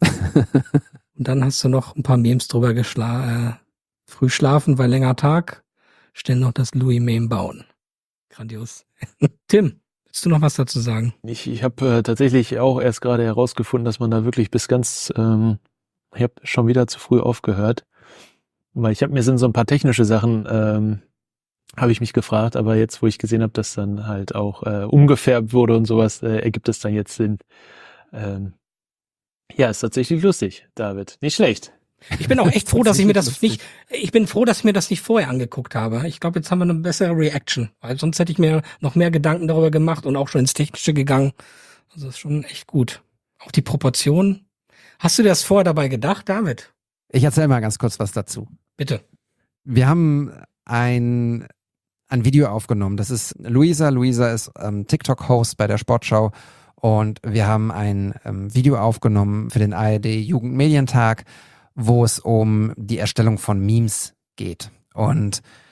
Und dann hast du noch ein paar Memes drüber früh schlafen, weil länger Tag. Schnell noch das Louis-Meme bauen. Grandios. Tim, willst du noch was dazu sagen? Ich habe tatsächlich auch erst gerade herausgefunden, dass man da wirklich bis ganz... ich habe schon wieder zu früh aufgehört, weil mir sind so ein paar technische Sachen, habe ich mich gefragt, aber jetzt, wo ich gesehen habe, dass dann halt auch umgefärbt wurde und sowas, ergibt es dann jetzt Sinn. Ist tatsächlich lustig, David. Nicht schlecht. Ich bin auch echt froh, dass ich mir das nicht vorher angeguckt habe. Ich glaube, jetzt haben wir eine bessere Reaction, weil sonst hätte ich mir noch mehr Gedanken darüber gemacht und auch schon ins Technische gegangen. Also das ist schon echt gut. Auch die Proportionen. Hast du dir das vorher dabei gedacht, David? Ich erzähle mal ganz kurz was dazu. Bitte. Wir haben ein Video aufgenommen. Das ist Luisa. Luisa ist TikTok-Host bei der Sportschau. Und wir haben ein Video aufgenommen für den ARD Jugendmedientag, wo es um die Erstellung von Memes geht. Und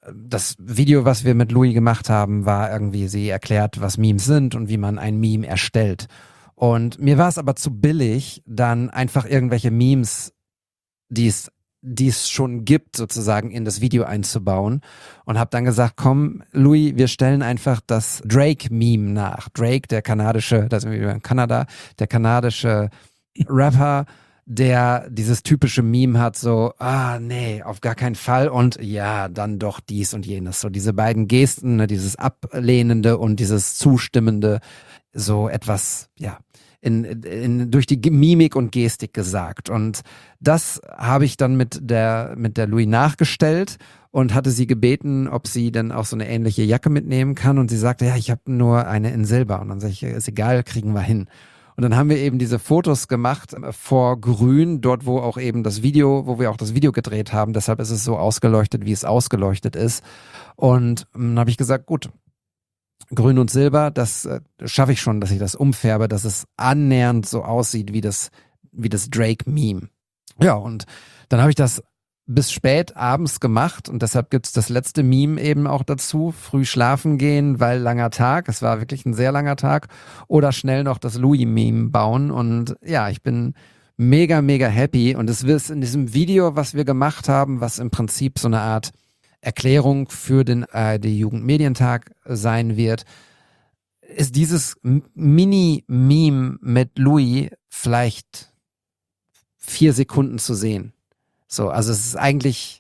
das Video, was wir mit Louis gemacht haben, war irgendwie, sie erklärt, was Memes sind und wie man ein Meme erstellt. Und mir war es aber zu billig, dann einfach irgendwelche Memes, die es schon gibt, sozusagen in das Video einzubauen und habe dann gesagt, komm, Louis, wir stellen einfach das Drake-Meme nach. Drake, der kanadische, da sind wir wieder in Kanada, der kanadische Rapper, der dieses typische Meme hat, so, nee, auf gar keinen Fall und ja, dann doch dies und jenes. So diese beiden Gesten, ne, dieses Ablehnende und dieses Zustimmende, so etwas, ja, durch die Mimik und Gestik gesagt. Und das habe ich dann mit der Louis nachgestellt und hatte sie gebeten, ob sie denn auch so eine ähnliche Jacke mitnehmen kann. Und sie sagte, ja, ich habe nur eine in Silber. Und dann sage ich, ist egal, kriegen wir hin. Und dann haben wir eben diese Fotos gemacht vor Grün, dort wo wir auch das Video gedreht haben. Deshalb ist es so ausgeleuchtet, wie es ausgeleuchtet ist. Und dann habe ich gesagt, gut, Grün und Silber, das schaffe ich schon, dass ich das umfärbe, dass es annähernd so aussieht wie das Drake-Meme. Ja, und dann habe ich das bis spät abends gemacht und deshalb gibt's das letzte Meme eben auch dazu. Früh schlafen gehen, weil langer Tag. Es war wirklich ein sehr langer Tag. Oder schnell noch das Louis-Meme bauen. Und ja, ich bin mega, mega happy. Und es wird in diesem Video, was wir gemacht haben, was im Prinzip so eine Art Erklärung für den ARD-Jugendmedientag sein wird, ist dieses Mini-Meme mit Louis vielleicht 4 Sekunden zu sehen. So, also es ist eigentlich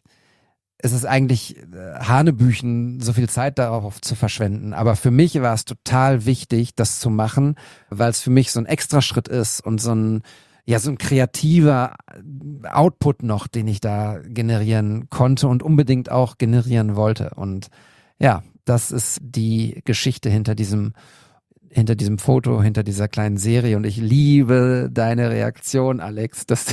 Hanebüchen, so viel Zeit darauf zu verschwenden. Aber für mich war es total wichtig, das zu machen, weil es für mich so ein Extraschritt ist und so ein kreativer Output noch, den ich da generieren konnte und unbedingt auch generieren wollte. Und ja, das ist die Geschichte hinter diesem Foto, hinter dieser kleinen Serie. Und ich liebe deine Reaktion, Alex, dass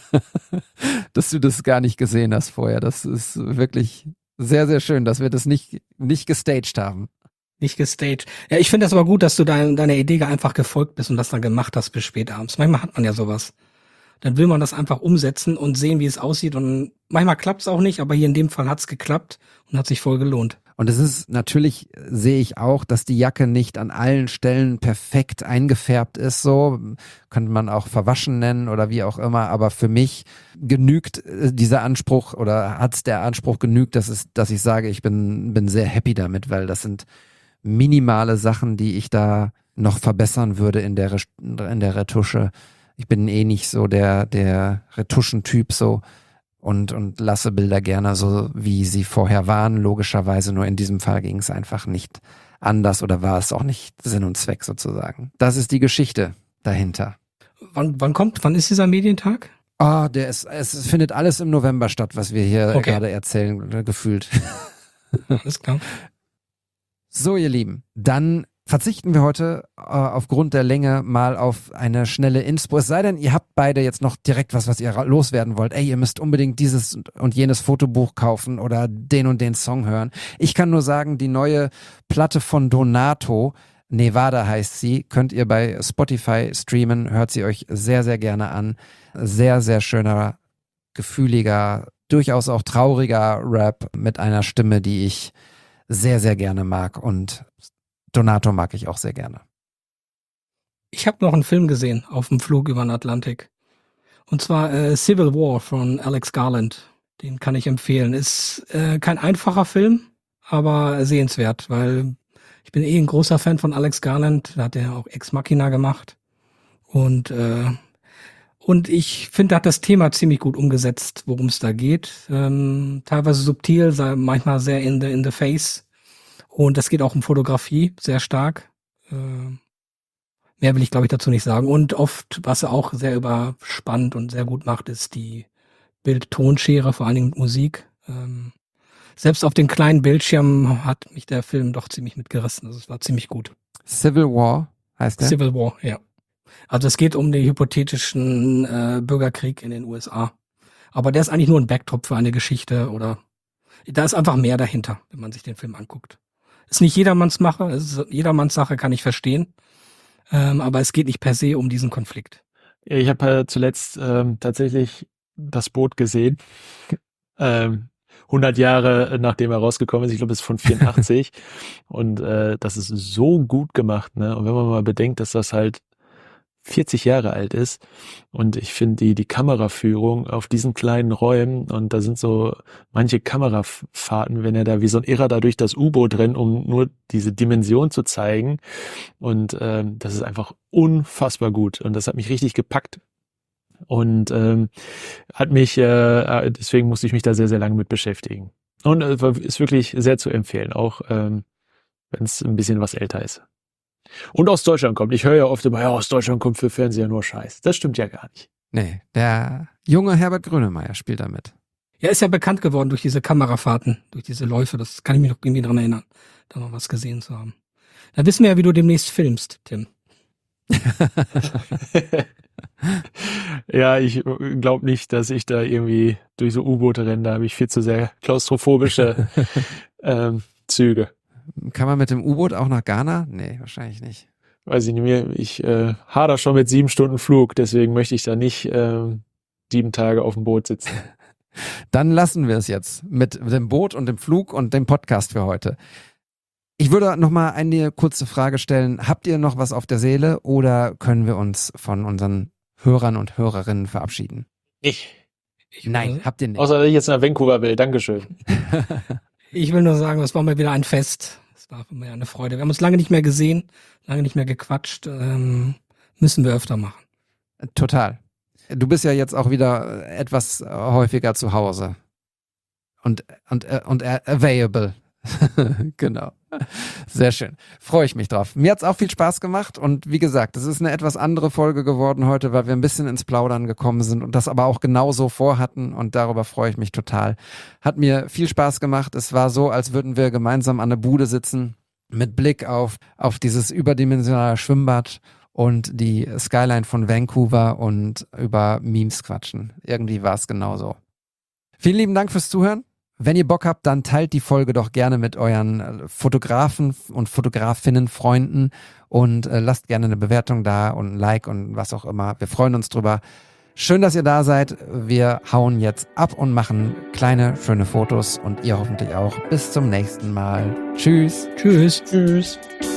du das gar nicht gesehen hast vorher. Das ist wirklich sehr, sehr schön, dass wir das nicht gestaged haben. Nicht gestaged. Ja, ich finde das aber gut, dass du deiner Idee einfach gefolgt bist und das dann gemacht hast bis spät abends. Manchmal hat man ja sowas. Dann will man das einfach umsetzen und sehen, wie es aussieht. Und manchmal klappt es auch nicht, aber hier in dem Fall hat es geklappt und hat sich voll gelohnt. Und es ist natürlich, sehe ich auch, dass die Jacke nicht an allen Stellen perfekt eingefärbt ist, so könnte man auch verwaschen nennen oder wie auch immer, aber für mich genügt dieser Anspruch oder hat der Anspruch genügt, dass ich sage, ich bin sehr happy damit, weil das sind minimale Sachen, die ich da noch verbessern würde in der Retusche. Ich bin nicht so der Retuschentyp so. Und lasse Bilder gerne so, wie sie vorher waren, logischerweise. Nur in diesem Fall ging es einfach nicht anders oder war es auch nicht Sinn und Zweck sozusagen. Das ist die Geschichte dahinter. Wann ist dieser Medientag? Es findet alles im November statt, was wir hier gerade erzählen, gefühlt. Alles klar. So, ihr Lieben, dann verzichten wir heute aufgrund der Länge mal auf eine schnelle Inspo. Es sei denn, ihr habt beide jetzt noch direkt was ihr loswerden wollt. Ey, ihr müsst unbedingt dieses und jenes Fotobuch kaufen oder den und den Song hören. Ich kann nur sagen, die neue Platte von Donato, Nevada heißt sie, könnt ihr bei Spotify streamen. Hört sie euch sehr, sehr gerne an. Sehr, sehr schöner, gefühliger, durchaus auch trauriger Rap mit einer Stimme, die ich sehr, sehr gerne mag und Donato mag ich auch sehr gerne. Ich habe noch einen Film gesehen auf dem Flug über den Atlantik. Und zwar Civil War von Alex Garland. Den kann ich empfehlen. Ist kein einfacher Film, aber sehenswert, weil ich bin ein großer Fan von Alex Garland. Da hat er auch Ex Machina gemacht. Und ich finde, er hat das Thema ziemlich gut umgesetzt, worum es da geht. Teilweise subtil, manchmal sehr in the face. Und es geht auch um Fotografie, sehr stark. Mehr will ich, glaube ich, dazu nicht sagen. Und oft, was er auch sehr überspannt und sehr gut macht, ist die Bild-Tonschere, vor allen Dingen mit Musik. Selbst auf den kleinen Bildschirmen hat mich der Film doch ziemlich mitgerissen. Also es war ziemlich gut. Civil War heißt der? Civil War, ja. Also es geht um den hypothetischen Bürgerkrieg in den USA. Aber der ist eigentlich nur ein Backdrop für eine Geschichte oder da ist einfach mehr dahinter, wenn man sich den Film anguckt. Ist nicht jedermanns Sache, kann ich verstehen. Aber es geht nicht per se um diesen Konflikt. Ich habe zuletzt tatsächlich das Boot gesehen. 100 Jahre nachdem er rausgekommen ist. Ich glaube, es ist von 84 und das ist so gut gemacht, ne? Und wenn man mal bedenkt, dass das halt 40 Jahre alt ist und ich finde die Kameraführung auf diesen kleinen Räumen und da sind so manche Kamerafahrten, wenn er da wie so ein Irrer da durch das U-Boot rennt, um nur diese Dimension zu zeigen und das ist einfach unfassbar gut und das hat mich richtig gepackt und hat mich, deswegen musste ich mich da sehr, sehr lange mit beschäftigen und ist wirklich sehr zu empfehlen, auch wenn es ein bisschen was älter ist. Und aus Deutschland kommt. Ich höre ja oft immer, ja, aus Deutschland kommt für Fernseher nur Scheiß. Das stimmt ja gar nicht. Nee, der junge Herbert Grönemeyer spielt damit. Ja, ist ja bekannt geworden durch diese Kamerafahrten, durch diese Läufe. Das kann ich mich noch irgendwie dran erinnern, da mal was gesehen zu haben. Da wissen wir ja, wie du demnächst filmst, Tim. Ja, ich glaube nicht, dass ich da irgendwie durch so U-Boote renne. Da habe ich viel zu sehr klaustrophobische Züge. Kann man mit dem U-Boot auch nach Ghana? Nee, wahrscheinlich nicht. Weiß ich nicht mehr. Ich hader schon mit 7 Stunden Flug, deswegen möchte ich da nicht 7 Tage auf dem Boot sitzen. Dann lassen wir es jetzt mit dem Boot und dem Flug und dem Podcast für heute. Ich würde noch mal eine kurze Frage stellen. Habt ihr noch was auf der Seele oder können wir uns von unseren Hörern und Hörerinnen verabschieden? Nein, habt ihr nicht. Außer dass ich jetzt nach Vancouver will. Dankeschön. Ich will nur sagen, es war mal wieder ein Fest. Es war mir eine Freude. Wir haben uns lange nicht mehr gesehen, lange nicht mehr gequatscht. Müssen wir öfter machen. Total. Du bist ja jetzt auch wieder etwas häufiger zu Hause. Und available. Genau. Sehr schön. Freue ich mich drauf. Mir hat's auch viel Spaß gemacht und wie gesagt, es ist eine etwas andere Folge geworden heute, weil wir ein bisschen ins Plaudern gekommen sind und das aber auch genauso vorhatten und darüber freue ich mich total. Hat mir viel Spaß gemacht. Es war so, als würden wir gemeinsam an der Bude sitzen mit Blick auf dieses überdimensionale Schwimmbad und die Skyline von Vancouver und über Memes quatschen. Irgendwie war es genauso. Vielen lieben Dank fürs Zuhören. Wenn ihr Bock habt, dann teilt die Folge doch gerne mit euren Fotografen und Fotografinnen, Freunden und lasst gerne eine Bewertung da und ein Like und was auch immer. Wir freuen uns drüber. Schön, dass ihr da seid. Wir hauen jetzt ab und machen kleine, schöne Fotos und ihr hoffentlich auch. Bis zum nächsten Mal. Tschüss. Tschüss. Tschüss.